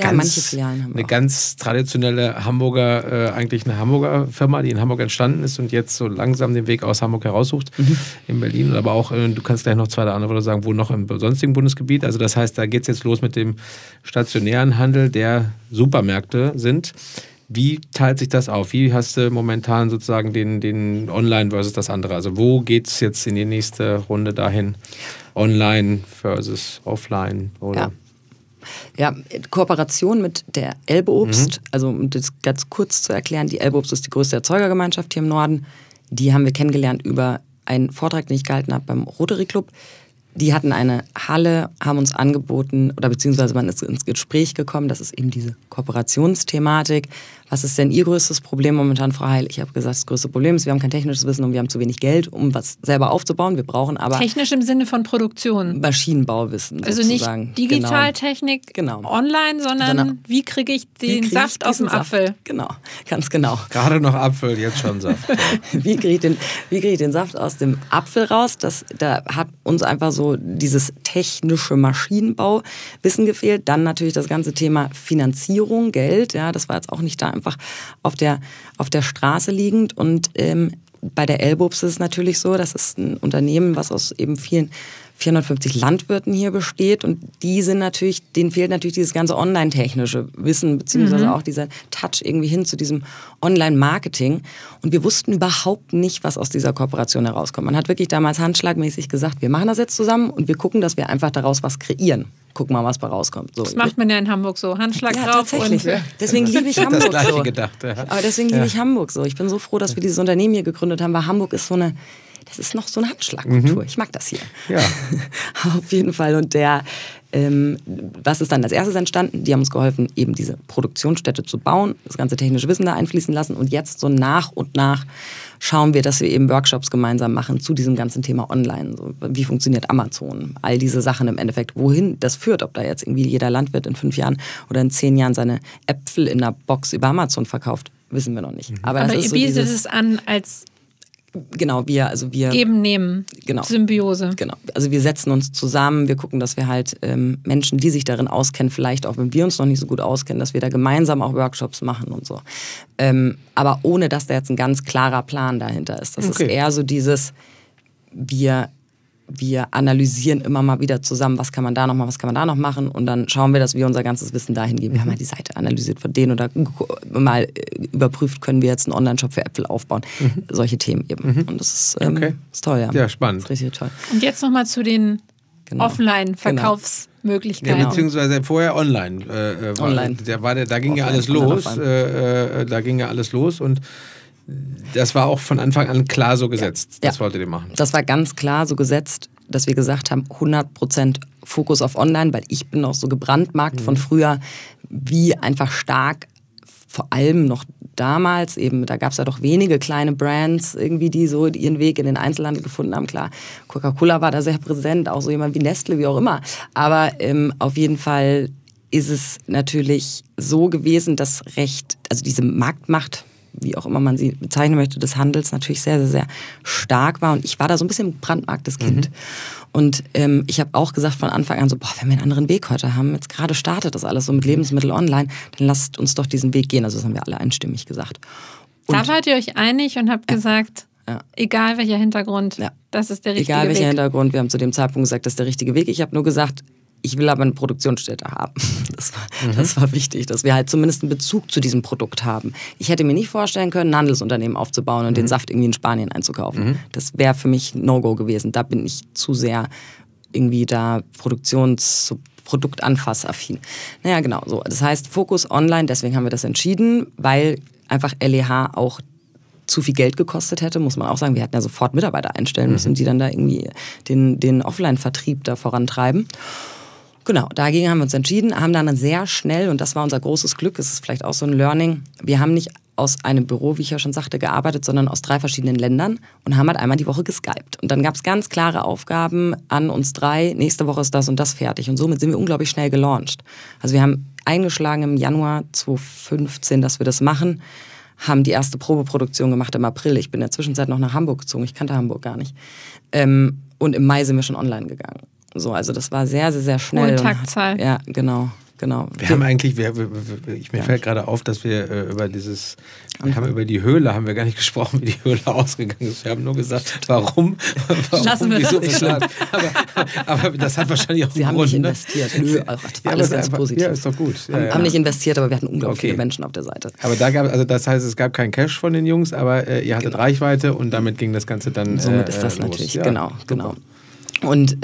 eine ganz traditionelle Hamburger, eigentlich eine Hamburger Firma, die in Hamburg entstanden ist und jetzt so langsam den Weg aus Hamburg heraussucht in Berlin. Aber auch, du kannst gleich noch 2 oder andere sagen, wo noch im sonstigen Bundesgebiet. Also das heißt, da geht es jetzt los mit dem stationären Handel, der Supermärkte sind. Wie teilt sich das auf? Wie hast du momentan sozusagen den Online versus das andere? Also wo geht es jetzt in die nächste Runde dahin? Online versus Offline? Oder? Ja, Kooperation mit der Elbe Obst. Also um das ganz kurz zu erklären, die Elbe Obst ist die größte Erzeugergemeinschaft hier im Norden. Die haben wir kennengelernt über einen Vortrag, den ich gehalten habe beim Rotary Club. Die hatten eine Halle, haben uns angeboten, oder beziehungsweise man ist ins Gespräch gekommen, das ist eben diese Kooperationsthematik. Was ist denn Ihr größtes Problem momentan, Frau Heil? Ich habe gesagt, das größte Problem ist, wir haben kein technisches Wissen und wir haben zu wenig Geld, um was selber aufzubauen. Wir brauchen aber... Technisch im Sinne von Produktion. Maschinenbauwissen also sozusagen. Nicht Digitaltechnik online, sondern wie kriege ich den Saft aus dem Apfel? Genau, ganz genau. Gerade noch Apfel, jetzt schon Saft. Wie kriege ich den Saft aus dem Apfel raus? Da hat uns einfach so dieses technische Maschinenbauwissen gefehlt. Dann natürlich das ganze Thema Finanzierung, Geld. Ja, das war jetzt auch nicht da einfach auf der Straße liegend. Und bei der Elbe Obst ist es natürlich so, das ist ein Unternehmen, was aus eben vielen 450 Landwirten hier besteht und denen fehlt natürlich dieses ganze online-technische Wissen, beziehungsweise auch dieser Touch irgendwie hin zu diesem Online-Marketing. Und wir wussten überhaupt nicht, was aus dieser Kooperation herauskommt. Man hat wirklich damals handschlagmäßig gesagt, wir machen das jetzt zusammen und wir gucken, dass wir einfach daraus was kreieren. Gucken mal, was bei rauskommt. So. Das macht man ja in Hamburg so, Handschlag drauf. Tatsächlich. Und deswegen liebe ich Hamburg das Gleiche so. gedacht. Ja. Aber deswegen liebe ich Hamburg so. Ich bin so froh, dass wir dieses Unternehmen hier gegründet haben, weil Hamburg ist das ist noch so eine Handschlagkultur. Ich mag das hier. Ja. Auf jeden Fall. Und was ist dann als erstes entstanden? Die haben uns geholfen, eben diese Produktionsstätte zu bauen, das ganze technische Wissen da einfließen lassen. Und jetzt so nach und nach schauen wir, dass wir eben Workshops gemeinsam machen zu diesem ganzen Thema Online. So, wie funktioniert Amazon? All diese Sachen im Endeffekt. Wohin das führt, ob da jetzt irgendwie jeder Landwirt in 5 Jahren oder in 10 Jahren seine Äpfel in einer Box über Amazon verkauft, wissen wir noch nicht. Aber das ihr ist so bietet es an als Genau, wir Geben, nehmen, genau, Symbiose. Genau, also wir setzen uns zusammen, wir gucken, dass wir halt Menschen, die sich darin auskennen, vielleicht auch wenn wir uns noch nicht so gut auskennen, dass wir da gemeinsam auch Workshops machen und so. Aber ohne, dass da jetzt ein ganz klarer Plan dahinter ist. Das ist eher so dieses, wir analysieren immer mal wieder zusammen, was kann man da noch machen, was kann man da noch machen und dann schauen wir, dass wir unser ganzes Wissen dahin geben. Wir haben halt die Seite analysiert von denen oder mal überprüft, können wir jetzt einen Online-Shop für Äpfel aufbauen. Solche Themen eben. Und das ist toll, ja. Ja, spannend. Das ist richtig toll. Und jetzt nochmal zu den Offline-Verkaufsmöglichkeiten. Ja, beziehungsweise vorher online. Online. Da ging ja alles los. Da ging ja alles los und das war auch von Anfang an klar so gesetzt. Das wolltet ihr machen. Das war ganz klar so gesetzt, dass wir gesagt haben, 100% Fokus auf Online, weil ich bin auch so gebrandmarkt von früher, wie einfach stark, vor allem noch damals eben, da gab es ja doch wenige kleine Brands irgendwie, die so ihren Weg in den Einzelhandel gefunden haben. Klar, Coca-Cola war da sehr präsent, auch so jemand wie Nestle, wie auch immer. Aber auf jeden Fall ist es natürlich so gewesen, dass also diese Marktmacht, wie auch immer man sie bezeichnen möchte, des Handels natürlich sehr, sehr, sehr stark war. Und ich war da so ein bisschen brandmarktes Kind. Und ich habe auch gesagt von Anfang an so, wenn wir einen anderen Weg heute haben, jetzt gerade startet das alles so mit Lebensmittel online, dann lasst uns doch diesen Weg gehen. Also das haben wir alle einstimmig gesagt. Und da wart ihr euch einig und habt gesagt, egal welcher Hintergrund, das ist der richtige Weg. Egal welcher Hintergrund, wir haben zu dem Zeitpunkt gesagt, das ist der richtige Weg. Ich habe nur gesagt, ich will aber eine Produktionsstätte haben. Das war wichtig, dass wir halt zumindest einen Bezug zu diesem Produkt haben. Ich hätte mir nicht vorstellen können, ein Handelsunternehmen aufzubauen und den Saft irgendwie in Spanien einzukaufen. Das wäre für mich No-Go gewesen. Da bin ich zu sehr irgendwie da produktanfassaffin. Naja, genau so. Das heißt, Fokus online, deswegen haben wir das entschieden, weil einfach LEH auch zu viel Geld gekostet hätte, muss man auch sagen. Wir hätten ja sofort Mitarbeiter einstellen müssen, die dann da irgendwie den Offline-Vertrieb da vorantreiben. Genau, dagegen haben wir uns entschieden, haben dann sehr schnell, und das war unser großes Glück, das ist vielleicht auch so ein Learning, wir haben nicht aus einem Büro, wie ich ja schon sagte, gearbeitet, sondern aus 3 verschiedenen Ländern und haben halt einmal die Woche geskypt. Und dann gab es ganz klare Aufgaben an uns 3, nächste Woche ist das und das fertig. Und somit sind wir unglaublich schnell gelauncht. Also wir haben eingeschlagen im Januar 2015, dass wir das machen, haben die erste Probeproduktion gemacht im April. Ich bin in der Zwischenzeit noch nach Hamburg gezogen, ich kannte Hamburg gar nicht. Und im Mai sind wir schon online gegangen. So, also das war sehr, sehr, sehr schnell. Hohe Taktzahl. Ja, genau. Wir haben eigentlich, mir fällt gerade auf, dass wir über die Höhle haben wir gar nicht gesprochen, wie die Höhle ausgegangen ist. Wir haben nur gesagt, warum Lassen wir wieso, das. aber das hat wahrscheinlich auch Sie einen haben Grund. nicht investiert. Nö, alles ganz positiv. Ja, ist doch gut. Haben nicht investiert, aber wir hatten unglaublich viele Menschen auf der Seite. Aber das heißt, es gab keinen Cash von den Jungs, aber ihr hattet Reichweite und damit ging das Ganze dann somit ist das los. natürlich, Ja, genau. Und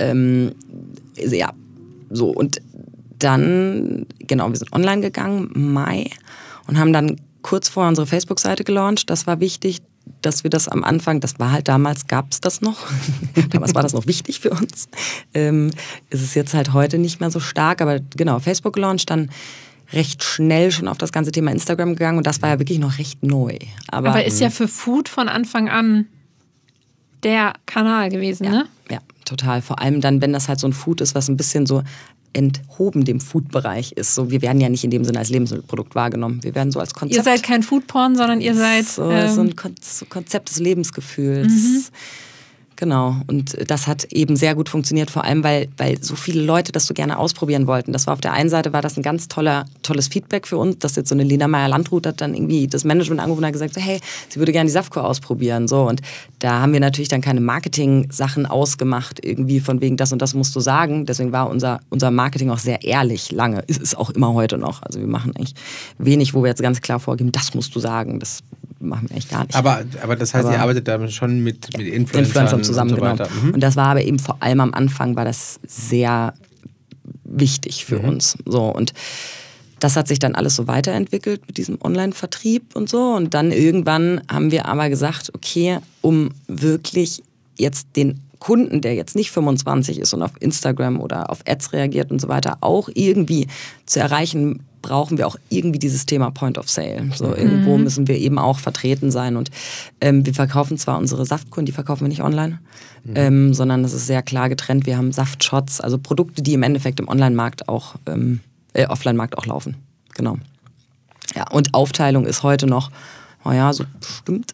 und dann, wir sind online gegangen im Mai und haben dann kurz vorher unsere Facebook-Seite gelauncht. Das war wichtig, dass wir das am Anfang, das war halt damals, gab es das noch. Damals war das noch wichtig für uns. Ist es jetzt halt heute nicht mehr so stark, aber genau, Facebook gelauncht, dann recht schnell schon auf das ganze Thema Instagram gegangen und das war ja wirklich noch recht neu. Aber ist ja für Food von Anfang an der Kanal gewesen, ne? Ja, total. Vor allem dann, wenn das halt so ein Food ist, was ein bisschen so enthoben dem Food-Bereich ist. So, wir werden ja nicht in dem Sinne als Lebensmittelprodukt wahrgenommen. Wir werden so als Konzept. Ihr seid kein Foodporn, sondern ihr seid so ein Konzept des Lebensgefühls. Genau, und das hat eben sehr gut funktioniert, vor allem, weil so viele Leute das so gerne ausprobieren wollten. Das war auf der einen Seite war das ein ganz tolles Feedback für uns, dass jetzt so eine Lena Meyer-Landrut hat dann irgendwie das Management angerufen und hat gesagt, so, hey, sie würde gerne die Safco ausprobieren. So, und da haben wir natürlich dann keine Marketing-Sachen ausgemacht, irgendwie von wegen das und das musst du sagen. Deswegen war unser Marketing auch sehr ehrlich lange. Ist es auch immer heute noch. Also wir machen eigentlich wenig, wo wir jetzt ganz klar vorgeben, das musst du sagen. Das machen wir eigentlich gar nicht. Aber das heißt, ihr arbeitet da schon mit Influencern zusammen, und so weiter. Genau. Und das war aber eben vor allem am Anfang war das sehr wichtig für uns. So, und das hat sich dann alles so weiterentwickelt mit diesem Online-Vertrieb und so. Und dann irgendwann haben wir aber gesagt, okay, um wirklich jetzt den Kunden, der jetzt nicht 25 ist und auf Instagram oder auf Ads reagiert und so weiter, auch irgendwie zu erreichen, brauchen wir auch irgendwie dieses Thema Point of Sale. So irgendwo müssen wir eben auch vertreten sein. Und wir verkaufen zwar unsere Saftkuren, die verkaufen wir nicht online, sondern das ist sehr klar getrennt. Wir haben Saftshots, also Produkte, die im Endeffekt im Online-Markt auch, Offline-Markt auch laufen. Genau. Ja, und Aufteilung ist heute noch, so bestimmt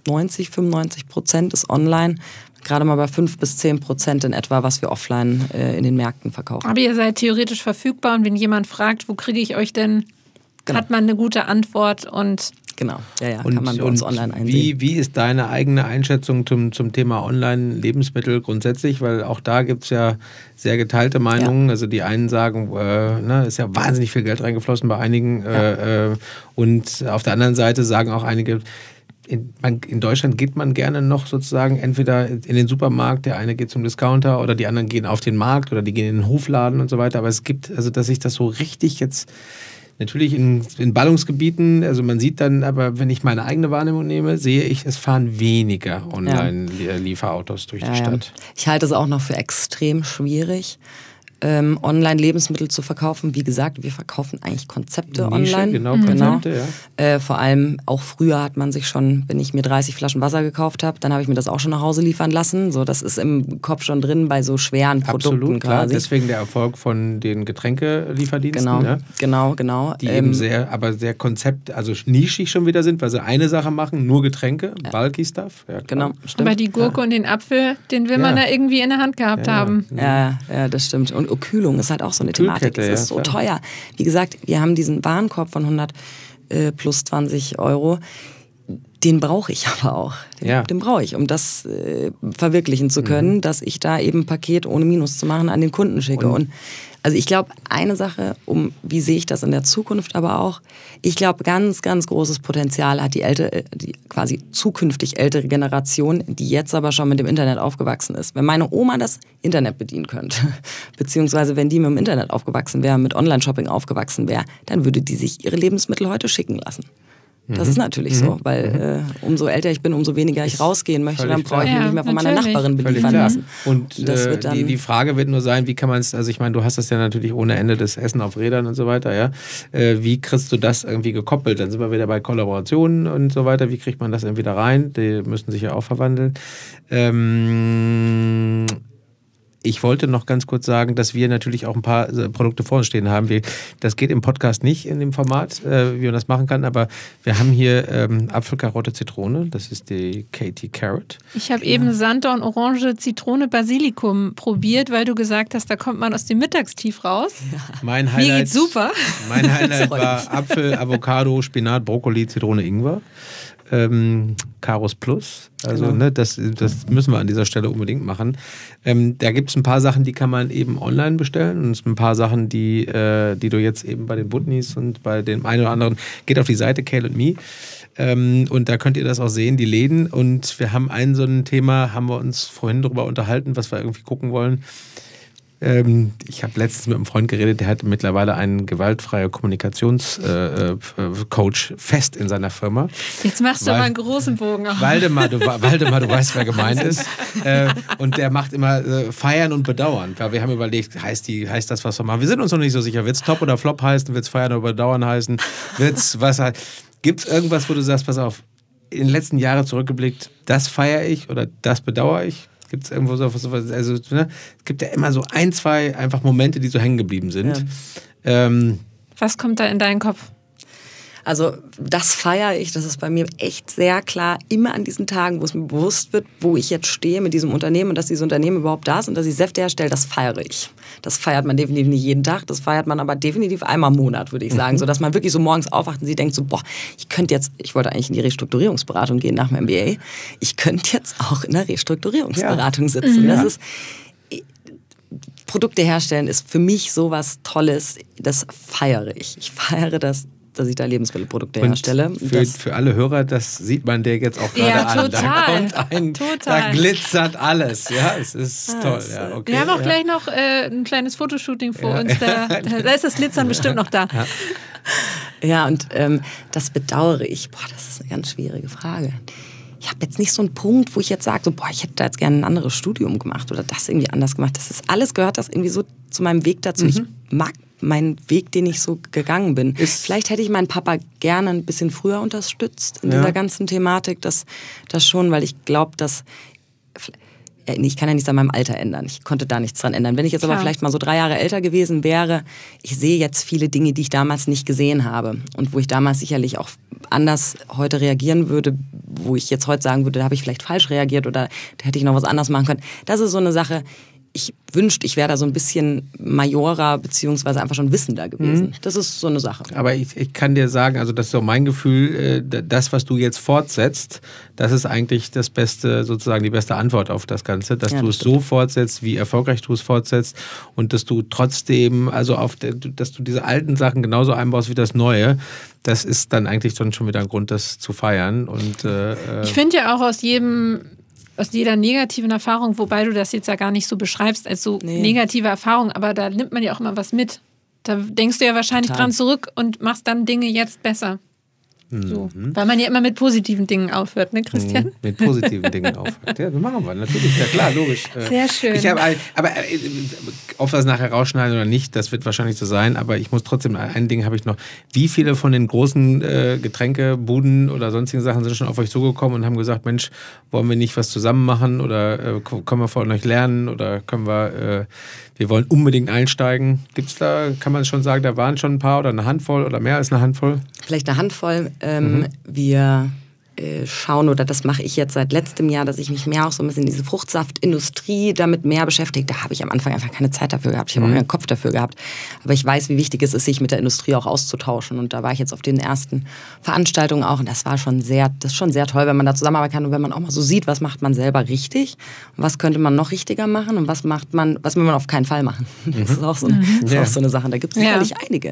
90-95% ist online. Gerade mal bei 5-10% in etwa, was wir offline in den Märkten verkaufen. Aber ihr seid theoretisch verfügbar und wenn jemand fragt, wo kriege ich euch denn, hat man eine gute Antwort und... Genau, kann man bei uns online einsehen. Wie ist deine eigene Einschätzung zum Thema Online-Lebensmittel grundsätzlich? Weil auch da gibt es ja sehr geteilte Meinungen. Ja. Also die einen sagen, ist ja wahnsinnig viel Geld reingeflossen bei einigen. Und auf der anderen Seite sagen auch einige, in Deutschland geht man gerne noch sozusagen entweder in den Supermarkt, der eine geht zum Discounter oder die anderen gehen auf den Markt oder die gehen in den Hofladen und so weiter. Aber es gibt, also dass sich das so richtig jetzt, natürlich in Ballungsgebieten, also man sieht dann, aber wenn ich meine eigene Wahrnehmung nehme, sehe ich, es fahren weniger Online-Lieferautos durch die Stadt. Ich halte es auch noch für extrem schwierig, Online-Lebensmittel zu verkaufen. Wie gesagt, wir verkaufen eigentlich Konzepte online. Genau, Konzepte, ja. Vor allem auch früher hat man sich schon, wenn ich mir 30 Flaschen Wasser gekauft habe, dann habe ich mir das auch schon nach Hause liefern lassen. So, das ist im Kopf schon drin bei so schweren Produkten. Absolut, klar. Quasi. Deswegen der Erfolg von den Getränkelieferdiensten. Genau. Die eben sehr konzept, also nischig schon wieder sind, weil sie eine Sache machen, nur Getränke, bulky Stuff. Ja, genau, stimmt. Aber die Gurke und den Apfel, den will man da irgendwie in der Hand gehabt haben. Ja, das stimmt. Und Kühlung ist halt auch so eine Thematik. Es ist so teuer. Wie gesagt, wir haben diesen Warenkorb von 100 plus 20 €. Den brauche ich aber auch. Den brauche ich, um das verwirklichen zu können, dass ich da eben ein Paket ohne Minus zu machen an den Kunden schicke. Und also ich glaube, eine Sache, wie sehe ich das in der Zukunft aber auch, ich glaube, ganz, ganz großes Potenzial hat die quasi zukünftig ältere Generation, die jetzt aber schon mit dem Internet aufgewachsen ist. Wenn meine Oma das Internet bedienen könnte, beziehungsweise wenn die mit dem Internet aufgewachsen wäre, mit Online-Shopping aufgewachsen wäre, dann würde die sich ihre Lebensmittel heute schicken lassen. Das ist natürlich so, weil umso älter ich bin, umso weniger ich rausgehen möchte, dann brauche ich mich nicht mehr von meiner Nachbarin beliefern lassen. Und das wird dann die Frage wird nur sein, wie kann man es, also ich meine, du hast das ja natürlich ohne Ende, das Essen auf Rädern und so weiter, ja. Wie kriegst du das irgendwie gekoppelt? Dann sind wir wieder bei Kollaborationen und so weiter. Wie kriegt man das irgendwie da rein? Die müssen sich ja auch verwandeln. Ich wollte noch ganz kurz sagen, dass wir natürlich auch ein paar Produkte vor uns stehen haben. Das geht im Podcast nicht in dem Format, wie man das machen kann, aber wir haben hier Apfel, Karotte, Zitrone. Das ist die Katie Carrot. Ich habe eben Sanddorn, Orange, Zitrone, Basilikum probiert, weil du gesagt hast, da kommt man aus dem Mittagstief raus. Ja. Mein Highlight, mir geht's super. Mein Highlight war Apfel, Avocado, Spinat, Brokkoli, Zitrone, Ingwer. Karos Plus, also das müssen wir an dieser Stelle unbedingt machen. Da gibt es ein paar Sachen, die kann man eben online bestellen und ein paar Sachen, die du jetzt eben bei den Budnies und bei dem einen oder anderen, geht auf die Seite Kale & Me und da könnt ihr das auch sehen, die Läden, und wir haben so ein Thema, haben wir uns vorhin darüber unterhalten, was wir irgendwie gucken wollen. Ich habe letztens mit einem Freund geredet, der hat mittlerweile einen gewaltfreien Kommunikationscoach fest in seiner Firma. Jetzt machst du aber einen großen Bogen auf. Waldemar, du weißt, wer gemeint ist. Und der macht immer Feiern und Bedauern. Wir haben überlegt, heißt das, was wir machen? Wir sind uns noch nicht so sicher. Wird es Top oder Flop heißen? Wird es Feiern oder Bedauern heißen? Gibt es irgendwas, wo du sagst, pass auf, in den letzten Jahren zurückgeblickt, das feiere ich oder das bedauere ich? Gibt es irgendwo so was? Also, es gibt ja immer so 1, 2 einfach Momente, die so hängen geblieben sind. Ja. Was kommt da in deinen Kopf? Also das feiere ich, das ist bei mir echt sehr klar, immer an diesen Tagen, wo es mir bewusst wird, wo ich jetzt stehe mit diesem Unternehmen und dass dieses Unternehmen überhaupt da ist und dass ich Säfte herstelle, das feiere ich. Das feiert man definitiv nicht jeden Tag, das feiert man aber definitiv einmal im Monat, würde ich sagen. So dass man wirklich so morgens aufwacht und sie denkt so, boah, ich wollte eigentlich in die Restrukturierungsberatung gehen nach meinem MBA, ich könnte jetzt auch in der Restrukturierungsberatung sitzen. Das ist... Produkte herstellen ist für mich sowas Tolles, das feiere ich. Ich feiere das, dass ich da Lebensmittelprodukte herstelle. Für alle Hörer, das sieht man dir jetzt auch gerade an. Total. Da glitzert alles. Ja, es ist toll. Ja, okay. Wir haben auch gleich noch ein kleines Fotoshooting vor uns. Da ist das Glitzern bestimmt noch da. Ja, und das bedauere ich. Boah, das ist eine ganz schwierige Frage. Ich habe jetzt nicht so einen Punkt, wo ich jetzt sage, so, boah, ich hätte da jetzt gerne ein anderes Studium gemacht oder das irgendwie anders gemacht. Das ist alles gehört, das irgendwie so zu meinem Weg dazu. Ich mag meinen Weg, den ich so gegangen bin. Vielleicht hätte ich meinen Papa gerne ein bisschen früher unterstützt in dieser ganzen Thematik. Das schon, weil ich glaube, dass... Ich kann ja nichts an meinem Alter ändern. Ich konnte da nichts dran ändern. Wenn ich jetzt aber vielleicht mal so 3 Jahre älter gewesen wäre, ich sehe jetzt viele Dinge, die ich damals nicht gesehen habe. Und wo ich damals sicherlich auch anders heute reagieren würde, wo ich jetzt heute sagen würde, da habe ich vielleicht falsch reagiert oder da hätte ich noch was anderes machen können. Das ist so eine Sache, ich wünschte, ich wäre da so ein bisschen majorer beziehungsweise einfach schon wissender gewesen. Das ist so eine Sache. Aber ich kann dir sagen, also das ist so mein Gefühl, das, was du jetzt fortsetzt, das ist eigentlich das Beste, sozusagen die beste Antwort auf das Ganze, dass du es so fortsetzt, wie erfolgreich du es fortsetzt und dass du trotzdem, also dass du diese alten Sachen genauso einbaust wie das Neue. Das ist dann eigentlich dann schon wieder ein Grund, das zu feiern. Und ich finde ja auch aus jeder negativen Erfahrung, wobei du das jetzt ja gar nicht so beschreibst als so negative Erfahrung, aber da nimmt man ja auch immer was mit. Da denkst du ja wahrscheinlich dran zurück und machst dann Dinge jetzt besser. So. Weil man ja immer mit positiven Dingen aufhört, ne, Christian? Mit positiven Dingen aufhört. Ja, das machen wir natürlich. Ja klar, logisch. Sehr schön. Aber ob wir es nachher rausschneiden oder nicht, das wird wahrscheinlich so sein. Aber ich muss trotzdem, ein Ding habe ich noch. Wie viele von den großen Getränkebuden oder sonstigen Sachen sind schon auf euch zugekommen und haben gesagt, Mensch, wollen wir nicht was zusammen machen oder können wir von euch lernen oder können wir wollen unbedingt einsteigen. Gibt's da, kann man schon sagen, da waren schon ein paar oder eine Handvoll oder mehr als eine Handvoll? Vielleicht eine Handvoll. Wir schauen, oder das mache ich jetzt seit letztem Jahr, dass ich mich mehr auch so ein bisschen in diese Fruchtsaftindustrie damit mehr beschäftige. Da habe ich am Anfang einfach keine Zeit dafür gehabt. Ich habe auch keinen Kopf dafür gehabt. Aber ich weiß, wie wichtig es ist, sich mit der Industrie auch auszutauschen. Und da war ich jetzt auf den ersten Veranstaltungen auch. Und das ist schon sehr toll, wenn man da zusammenarbeiten kann und wenn man auch mal so sieht, was macht man selber richtig und was könnte man noch richtiger machen und was will man auf keinen Fall machen. Das ist auch so eine Sache. Da gibt es sicherlich einige.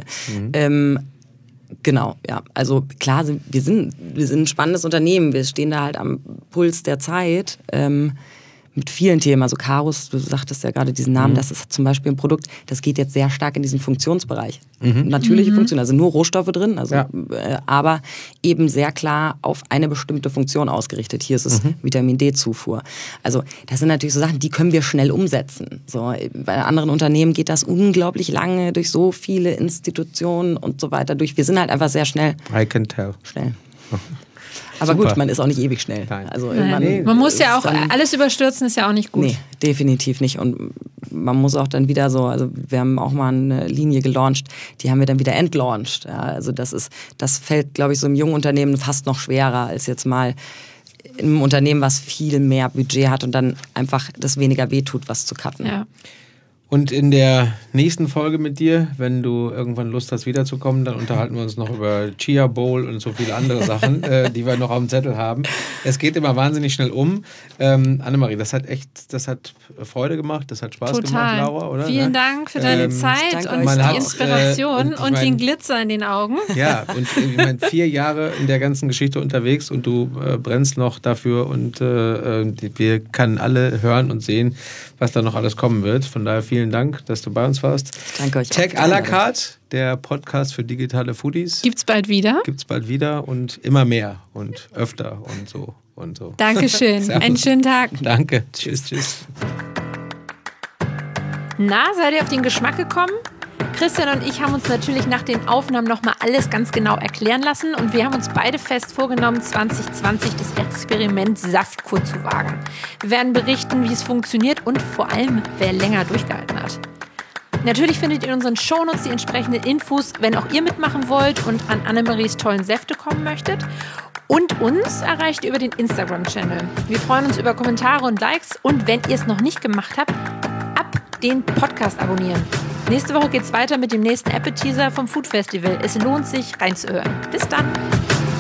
Genau, ja. Also klar, wir sind ein spannendes Unternehmen. Wir stehen da halt am Puls der Zeit mit vielen Themen. Also Karus, du sagtest ja gerade diesen Namen, das ist zum Beispiel ein Produkt, das geht jetzt sehr stark in diesen Funktionsbereich. Natürliche Funktion, also nur Rohstoffe drin, aber eben sehr klar auf eine bestimmte Funktion ausgerichtet. Hier ist es Vitamin D-Zufuhr. Also das sind natürlich so Sachen, die können wir schnell umsetzen. So, bei anderen Unternehmen geht das unglaublich lange durch so viele Institutionen und so weiter durch. Wir sind halt einfach sehr schnell. I can tell. Schnell. Aber gut, man ist auch nicht ewig schnell. Also man muss ja auch, alles überstürzen ist ja auch nicht gut. Nee, definitiv nicht. Und man muss auch dann wieder so, also wir haben auch mal eine Linie gelauncht, die haben wir dann wieder entlauncht. Ja, also das fällt, glaube ich, so im jungen Unternehmen fast noch schwerer als jetzt mal in einem Unternehmen, was viel mehr Budget hat und dann einfach das weniger wehtut, was zu cutten. Ja. Und in der nächsten Folge mit dir, wenn du irgendwann Lust hast, wiederzukommen, dann unterhalten wir uns noch über Chia Bowl und so viele andere Sachen, die wir noch auf dem Zettel haben. Es geht immer wahnsinnig schnell um. Annemarie, das hat Freude gemacht, das hat Spaß gemacht, Laura, oder? Vielen Dank für deine Zeit und die Inspiration und den Glitzer in den Augen. Ja, und ich meine, 4 Jahre in der ganzen Geschichte unterwegs und du brennst noch dafür und wir können alle hören und sehen, was da noch alles kommen wird. Von daher vielen Dank, dass du bei uns warst. Danke euch. Tech à la carte, der Podcast für digitale Foodies. Gibt's bald wieder? Gibt's bald wieder und immer mehr und öfter und so. Dankeschön. Einen schönen Tag. Danke. Tschüss. Na, seid ihr auf den Geschmack gekommen? Christian und ich haben uns natürlich nach den Aufnahmen nochmal alles ganz genau erklären lassen und wir haben uns beide fest vorgenommen, 2020 das Experiment Saftkur zu wagen. Wir werden berichten, wie es funktioniert und vor allem, wer länger durchgehalten hat. Natürlich findet ihr in unseren Shownotes die entsprechenden Infos, wenn auch ihr mitmachen wollt und an Annemaries tollen Säfte kommen möchtet. Und uns erreicht ihr über den Instagram-Channel. Wir freuen uns über Kommentare und Likes. Und wenn ihr es noch nicht gemacht habt, ab den Podcast abonnieren. Nächste Woche geht's weiter mit dem nächsten Appetizer vom Food Festival. Es lohnt sich, reinzuhören. Bis dann!